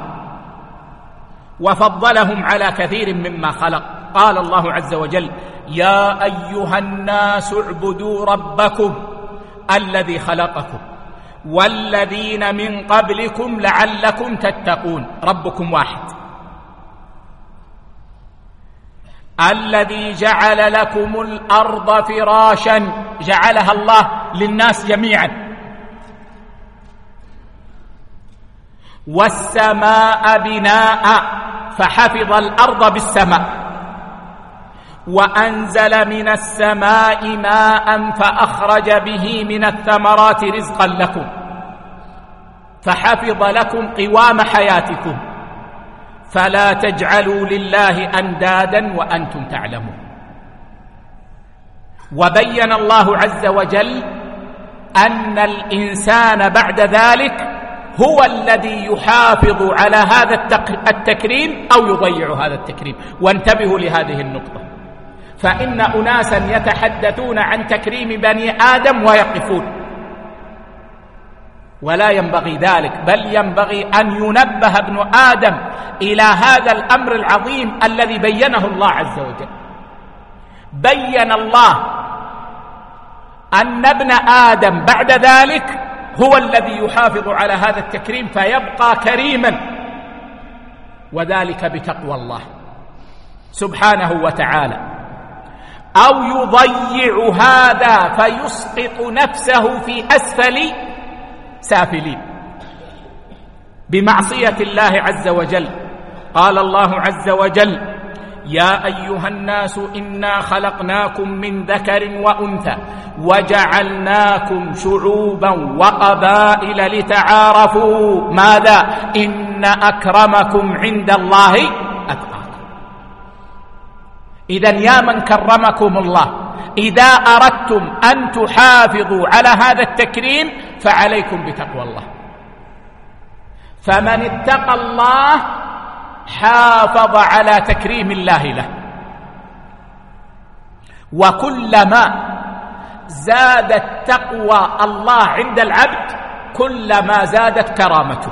وفضلهم على كثير مما خلق. قال الله عز وجل: يا أيها الناس اعبدوا ربكم الذي خلقكم والذين من قبلكم لعلكم تتقون. ربكم واحد، الذي جعل لكم الأرض فراشا، جعلها الله للناس جميعا، والسماء بناء، فحفظ الأرض بالسماء، وأنزل من السماء ماء فأخرج به من الثمرات رزقا لكم، فحفظ لكم قوام حياتكم، فلا تجعلوا لله أندادا وأنتم تعلمون. وبين الله عز وجل أن الإنسان بعد ذلك هو الذي يحافظ على هذا التكريم أو يضيع هذا التكريم. وانتبهوا لهذه النقطة، فإن أناسا يتحدثون عن تكريم بني آدم ويقفون ولا ينبغي ذلك، بل ينبغي أن ينبه ابن آدم إلى هذا الأمر العظيم الذي بينه الله عز وجل. بين الله أن ابن آدم بعد ذلك هو الذي يحافظ على هذا التكريم فيبقى كريما، وذلك بتقوى الله سبحانه وتعالى، أو يضيع هذا فيسقط نفسه في أسفل سافلين بمعصية الله عز وجل. قال الله عز وجل: يا أيها الناس إنا خلقناكم من ذكر وأنثى وجعلناكم شعوبا وقبائل لتعارفوا. ماذا؟ إن أكرمكم عند الله أتقاكم. إذن يا من كرمكم الله، إذا أردتم أن تحافظوا على هذا التكريم فعليكم بتقوى الله. فمن اتقى الله حافظ على تكريم الله له، وكلما زادت تقوى الله عند العبد كلما زادت كرامته.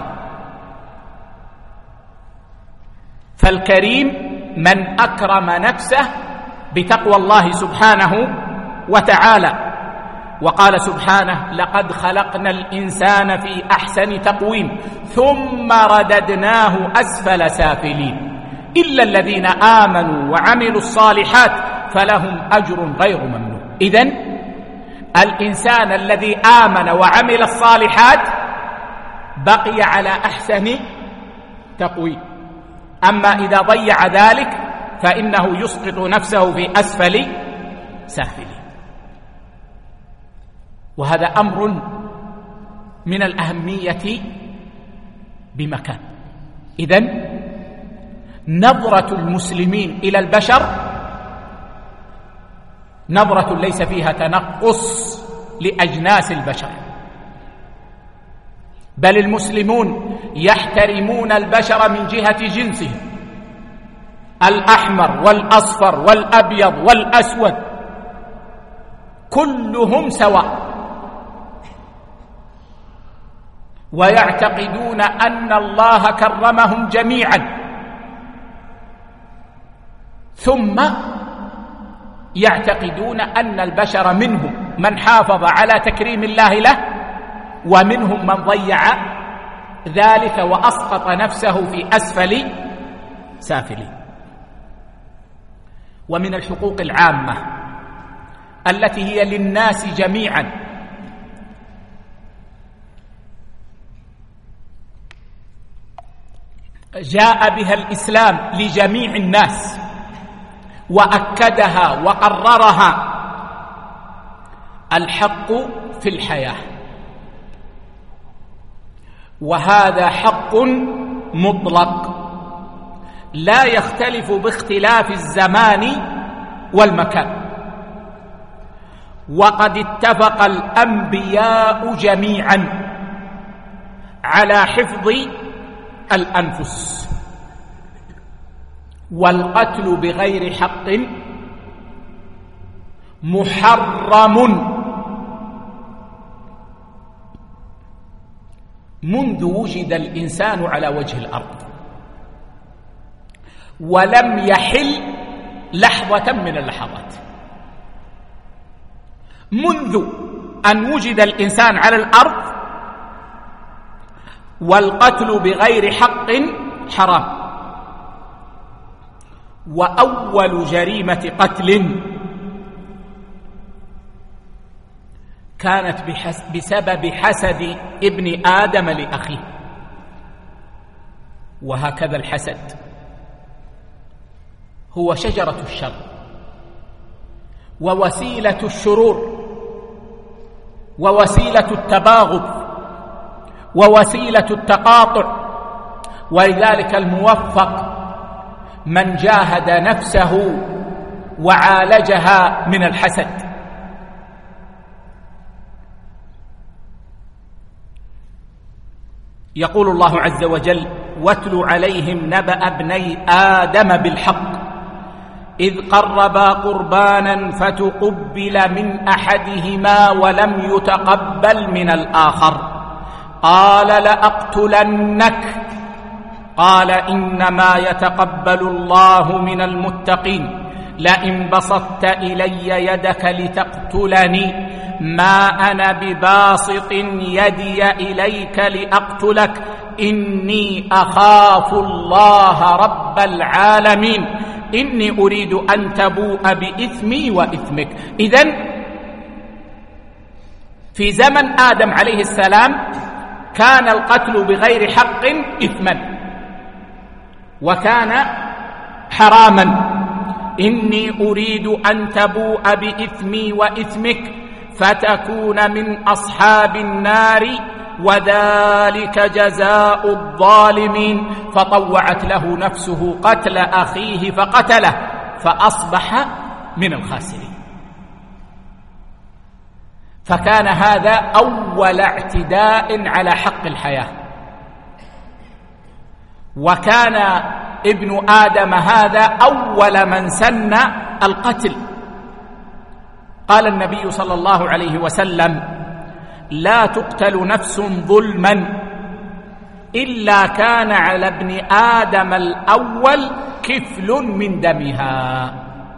فالكريم من أكرم نفسه بتقوى الله سبحانه وتعالى. وقال سبحانه: لقد خلقنا الإنسان في أحسن تقويم ثم رددناه أسفل سافلين إلا الذين آمنوا وعملوا الصالحات فلهم أجر غير ممنون. إذن الإنسان الذي آمن وعمل الصالحات بقي على أحسن تقويم، أما إذا ضيع ذلك فإنه يسقط نفسه في أسفل سافلين. وهذا أمر من الأهمية بمكان. إذن نظرة المسلمين إلى البشر نظرة ليس فيها تنقص لأجناس البشر، بل المسلمون يحترمون البشر من جهة جنسهم، الأحمر والأصفر والأبيض والأسود كلهم سواء، ويعتقدون أن الله كرمهم جميعا، ثم يعتقدون أن البشر منهم من حافظ على تكريم الله له، ومنهم من ضيع ذلك وأسقط نفسه في أسفل سافلين. ومن الحقوق العامة التي هي للناس جميعا جاء بها الإسلام لجميع الناس وأكدها وقررها: الحق في الحياة، وهذا حق مطلق لا يختلف باختلاف الزمان والمكان. وقد اتفق الأنبياء جميعا على حفظ الأنفس، والقتل بغير حق محرم منذ وجد الإنسان على وجه الأرض، ولم يحل لحظة من اللحظات. منذ أن وجد الإنسان على الأرض والقتل بغير حق حرام. وأول جريمة قتل كانت بسبب حسد ابن آدم لأخيه، وهكذا الحسد هو شجرة الشر ووسيلة الشرور ووسيلة التباغض ووسيلة التقاطع. ولذلك الموفق من جاهد نفسه وعالجها من الحسد. يقول الله عز وجل: واتل عليهم نبأ ابني آدم بالحق إذ قربا قربانا فتقبل من أحدهما ولم يتقبل من الآخر قال لأقتلنك. قال إنما يتقبل الله من المتقين، لئن بسطت إلي يدك لتقتلني ما أنا بباسط يدي إليك لأقتلك، إني أخاف الله رب العالمين، إني أريد أن تبوء بإثمي وإثمك. إذن في زمن آدم عليه السلام كان القتل بغير حق إثما وكان حراما. إني أريد أن تبوء بإثمي وإثمك فتكون من أصحاب النار وذلك جزاء الظالمين. فطوعت له نفسه قتل أخيه فقتله فأصبح من الخاسرين. فكان هذا أول اعتداء على حق الحياة، وكان ابن آدم هذا أول من سن القتل. قال النبي صلى الله عليه وسلم: لا تقتل نفس ظلما إلا كان على ابن آدم الأول كفل من دمها،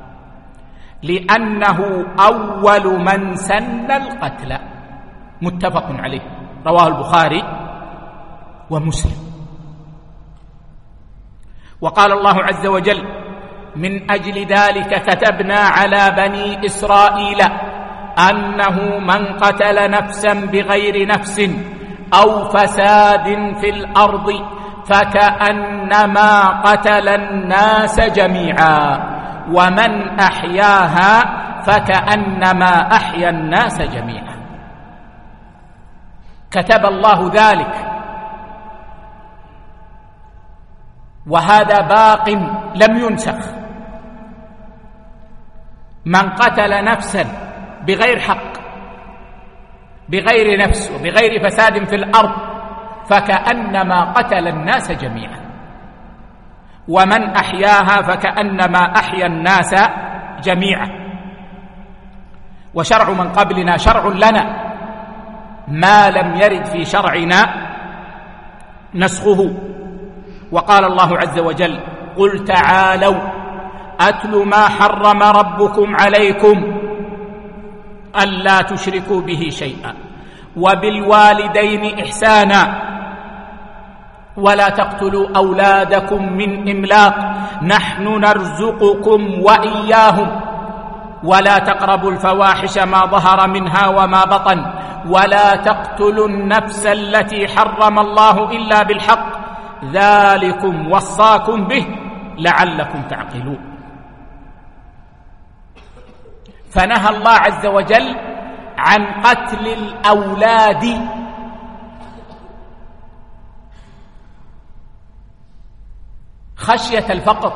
لأنه أول من سن القتل. متفق عليه، رواه البخاري ومسلم. وقال الله عز وجل: من أجل ذلك كتبنا على بني إسرائيل أنه من قتل نفسا بغير نفس أو فساد في الأرض فكأنما قتل الناس جميعا ومن أحياها فكأنما أحيا الناس جميعا. كتب الله ذلك، وهذا باق لم ينسخ. من قتل نفسا بغير حق، بغير نفس وبغير فساد في الأرض فكأنما قتل الناس جميعا، ومن أحياها فكأنما أحيا الناس جميعا. وشرع من قبلنا شرع لنا، ما لم يرد في شرعنا نسخه. وقال الله عز وجل: قل تعالوا أتل ما حرم ربكم عليكم ألا تشركوا به شيئا وبالوالدين إحسانا ولا تقتلوا أولادكم من إملاق نحن نرزقكم وإياهم ولا تقربوا الفواحش ما ظهر منها وما بطن ولا تقتلوا النفس التي حرم الله إلا بالحق ذلكم وصاكم به لعلكم تعقلون. فنهى الله عز وجل عن قتل الأولاد خشية الفقر.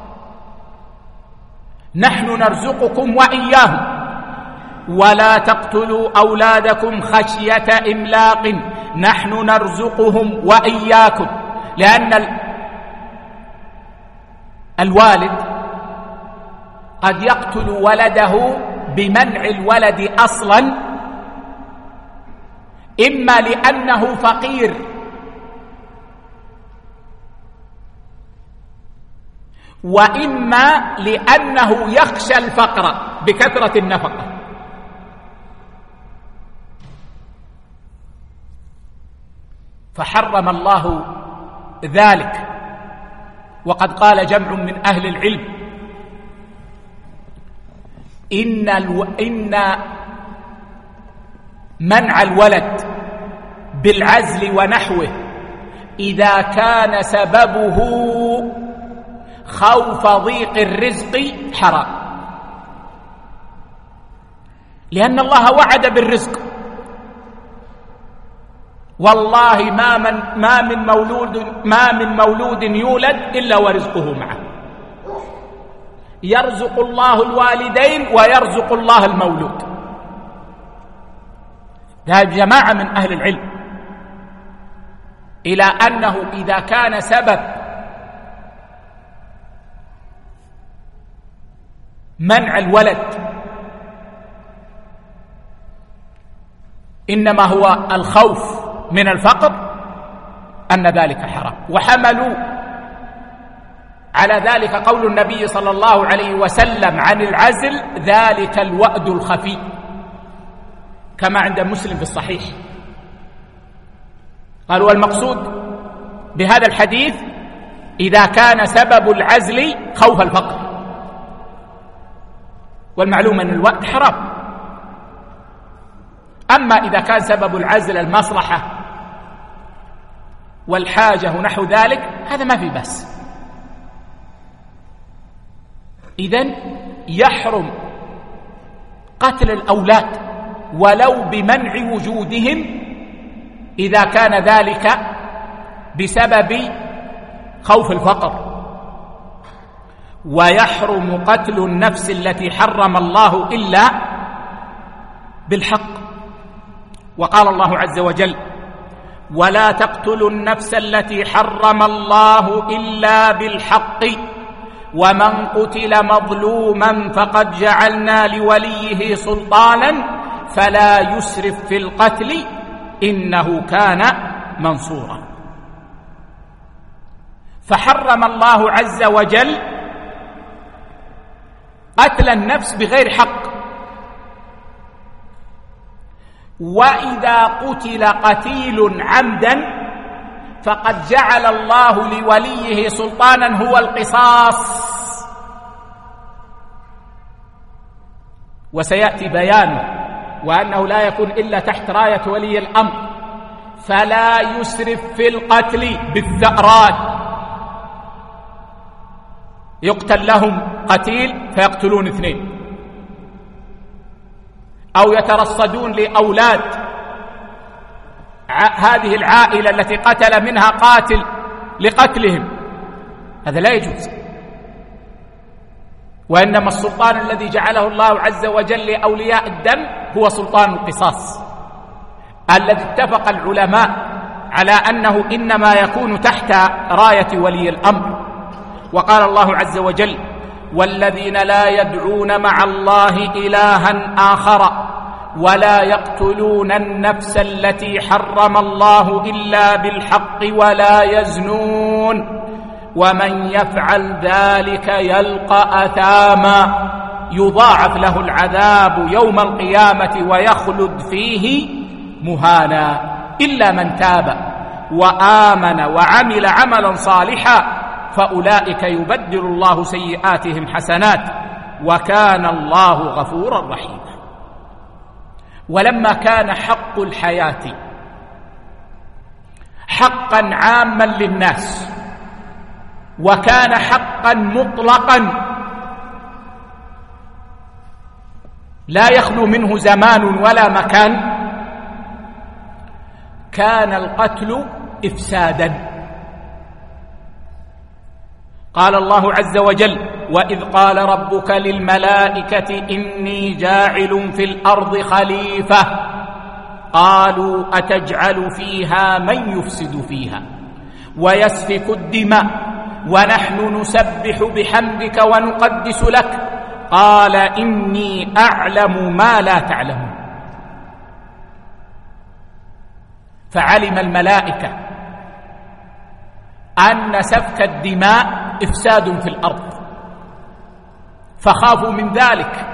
نحن نرزقكم وإياهم ولا تقتلوا أولادكم خشية إملاق نحن نرزقهم وإياكم، لأن الوالد قد يقتل ولده بمنع الولد أصلا، إما لأنه فقير وإما لأنه يخشى الفقر بكثرة النفقة. فحرم الله ذلك. وقد قال جمع من أهل العلم إن, الو... إن منع الولد بالعزل ونحوه إذا كان سببه خوف ضيق الرزق حرام، لأن الله وعد بالرزق. والله ما من ما من مولود ما من مولود يولد إلا ورزقه معه. يرزق الله الوالدين ويرزق الله المولود. ذهب جماعة من أهل العلم إلى أنه إذا كان سبب منع الولد إنما هو الخوف من الفقر أن ذلك حرام. وحملوا على ذلك قول النبي صلى الله عليه وسلم عن العزل: ذلك الوأد الخفي، كما عند مسلم في الصحيح. قالوا: والمقصود بهذا الحديث إذا كان سبب العزل خوف الفقر، والمعلوم أن الوأد حرام. أما إذا كان سبب العزل المصلحة والحاجة ونحو ذلك، هذا ما في بأس. إذن يحرم قتل الأولاد ولو بمنع وجودهم إذا كان ذلك بسبب خوف الفقر، ويحرم قتل النفس التي حرم الله إلا بالحق. وقال الله عز وجل: ولا تقتلوا النفس التي حرم الله إلا بالحق ومن قتل مظلوما فقد جعلنا لوليه سلطانا فلا يسرف في القتل إنه كان منصورا. فحرم الله عز وجل قتل النفس بغير حق. وإذا قتل قتيل عمدا فقد جعل الله لوليه سلطانا هو القصاص، وسيأتي بيانه، وأنه لا يكون إلا تحت راية ولي الأمر. فلا يسرف في القتل بالثأرات، يقتل لهم قتيل فيقتلون اثنين، أو يترصدون لأولاد هذه العائلة التي قتل منها قاتل لقتلهم، هذا لا يجوز. وإنما السلطان الذي جعله الله عز وجل لأولياء الدم هو سلطان القصاص، الذي اتفق العلماء على أنه إنما يكون تحت راية ولي الأمر. وقال الله عز وجل: والذين لا يدعون مع الله إلها آخر ولا يقتلون النفس التي حرم الله إلا بالحق ولا يزنون ومن يفعل ذلك يلقى أثاما يضاعف له العذاب يوم القيامة ويخلد فيه مهانا إلا من تاب وآمن وعمل عملا صالحا فأولئك يبدل الله سيئاتهم حسنات وكان الله غفورا رحيما. ولما كان حق الحياة حقا عاما للناس وكان حقا مطلقا لا يخلو منه زمان ولا مكان، كان القتل إفسادا. قال الله عز وجل: وإذ قال ربك للملائكة إني جاعل في الأرض خليفة قالوا أتجعل فيها من يفسد فيها ويسفك الدماء ونحن نسبح بحمدك ونقدس لك قال إني أعلم ما لا تعلمون. فعلم الملائكة أن سفك الدماء إفساد في الأرض فخافوا من ذلك،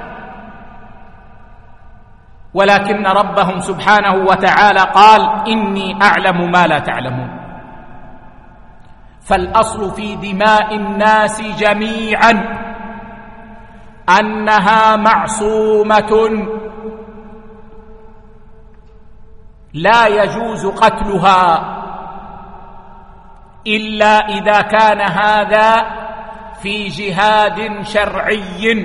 ولكن ربهم سبحانه وتعالى قال إني أعلم ما لا تعلمون. فالأصل في دماء الناس جميعا أنها معصومة لا يجوز قتلها إلا إذا كان هذا في جهاد شرعي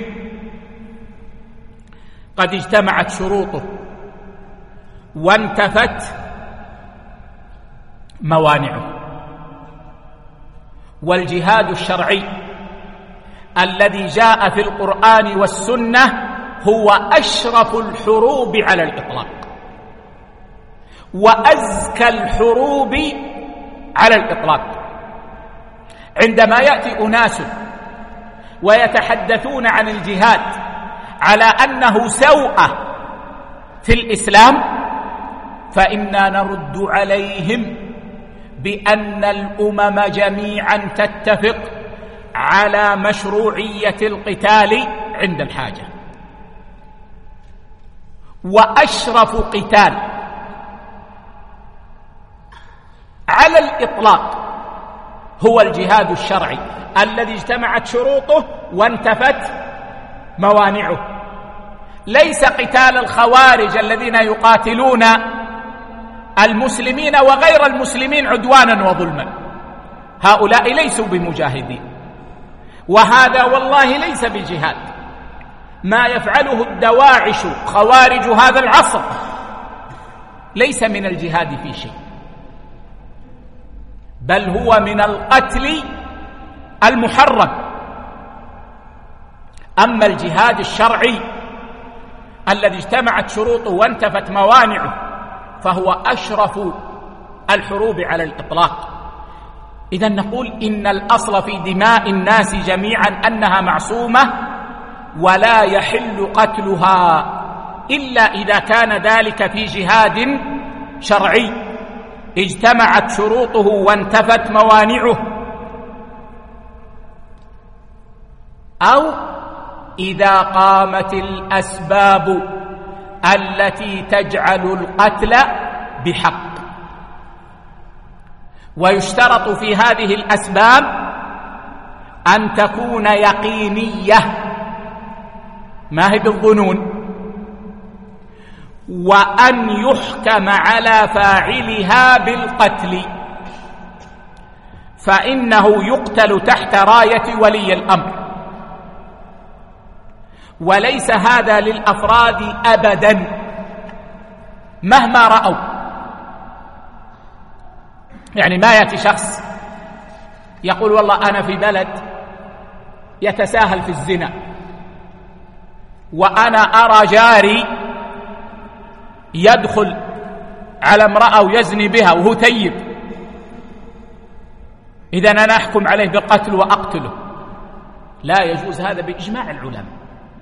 قد اجتمعت شروطه وانتفت موانعه. والجهاد الشرعي الذي جاء في القرآن والسنة هو أشرف الحروب على الإطلاق وأزكى الحروب على الإطلاق. عندما يأتي أناس ويتحدثون عن الجهاد على أنه سوءة في الإسلام فإنا نرد عليهم بأن الأمم جميعا تتفق على مشروعية القتال عند الحاجة. وأشرف قتال على الإطلاق هو الجهاد الشرعي الذي اجتمعت شروطه وانتفت موانعه، ليس قتال الخوارج الذين يقاتلون المسلمين وغير المسلمين عدوانا وظلما. هؤلاء ليسوا بمجاهدين، وهذا والله ليس بجهاد. ما يفعله الدواعش خوارج هذا العصر ليس من الجهاد في شيء، بل هو من القتل المحرم. أما الجهاد الشرعي الذي اجتمعت شروطه وانتفت موانعه فهو أشرف الحروب على الإطلاق. إذن نقول إن الأصل في دماء الناس جميعا أنها معصومة ولا يحل قتلها إلا إذا كان ذلك في جهاد شرعي اجتمعت شروطه وانتفت موانعه، أو إذا قامت الأسباب التي تجعل القتل بحق. ويشترط في هذه الأسباب أن تكون يقينية، ما هي بالظنون، وأن يحكم على فاعلها بالقتل، فإنه يقتل تحت راية ولي الأمر، وليس هذا للأفراد أبدا مهما رأوا. يعني ما يأتي شخص يقول والله أنا في بلد يتساهل في الزنا وأنا أرى جاري يدخل على امرأة ويزني بها وهو تيب، إذن أنا أحكم عليه بالقتل وأقتله. لا يجوز هذا بإجماع العلماء.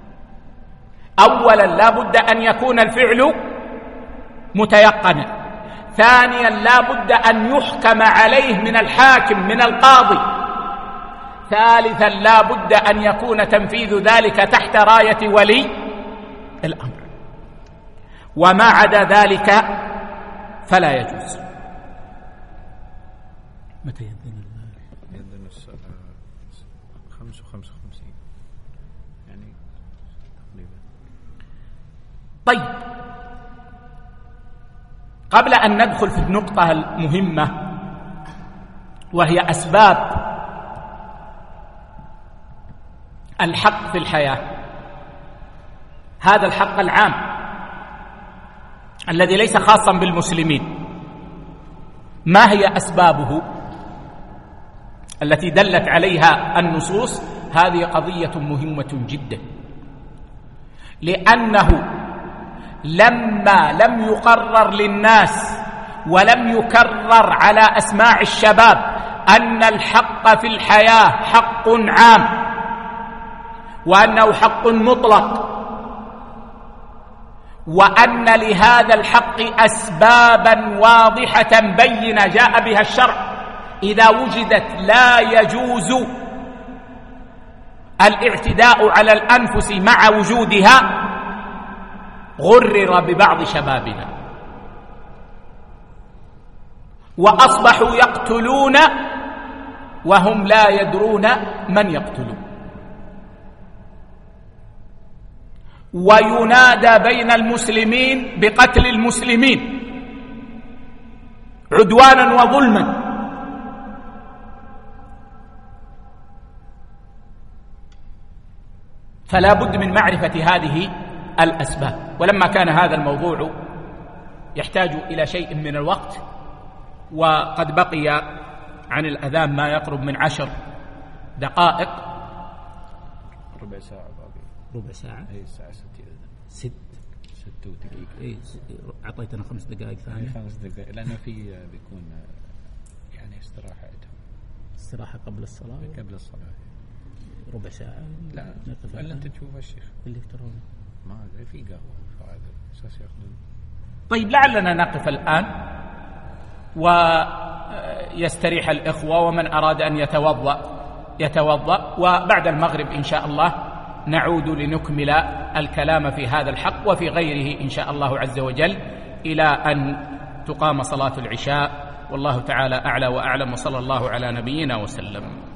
أولا لا بد أن يكون الفعل متيقنا، ثانيا لا بد أن يحكم عليه من الحاكم من القاضي، ثالثا لا بد أن يكون تنفيذ ذلك تحت راية ولي الأمر، وما عدا ذلك فلا يجوز. متى يأذن
يأذن الساعة خمسة وخمسة وخمسين يعني تقريبا.
طيب، قبل أن ندخل في النقطة المهمة وهي أسباب الحق في الحياة، هذا الحق العام الذي ليس خاصا بالمسلمين، ما هي أسبابه التي دلت عليها النصوص؟ هذه قضية مهمة جدا، لأنه لما لم يقرر للناس ولم يكرر على أسماع الشباب أن الحق في الحياة حق عام وأنه حق مطلق، وأن لهذا الحق أسبابا واضحة بينة جاء بها الشرع، إذا وجدت لا يجوز الاعتداء على الأنفس مع وجودها، غرر ببعض شبابنا وأصبحوا يقتلون وهم لا يدرون من يقتلون، وينادى بين المسلمين بقتل المسلمين عدوانا وظلما. فلا بد من معرفة هذه الأسباب. ولما كان هذا الموضوع يحتاج إلى شيء من الوقت، وقد بقي عن الأذان ما يقرب من عشر دقائق،
ربع ساعة باقي.
ربع ساعة؟
أي الساعة ست إذن.
ست
ست ودقيقة.
إيه، أعطيتنا خمس دقائق ثانية.
خمس دقائق لأنه في بيكون يعني استراحة
استراحة قبل الصلاة.
قبل الصلاة
ربع ساعة.
لا ولا أنت تشوف الشيخ
اللي يفترون
ما أدري في قهوة فهذا أساس يأخذون
طيب، لعلنا نقف الآن ويستريح الإخوة، ومن أراد أن يتوضأ يتوضأ، وبعد المغرب إن شاء الله نعود لنكمل الكلام في هذا الحق وفي غيره إن شاء الله عز وجل إلى أن تقام صلاة العشاء. والله تعالى أعلى وأعلم، وصلى الله على نبينا وسلم.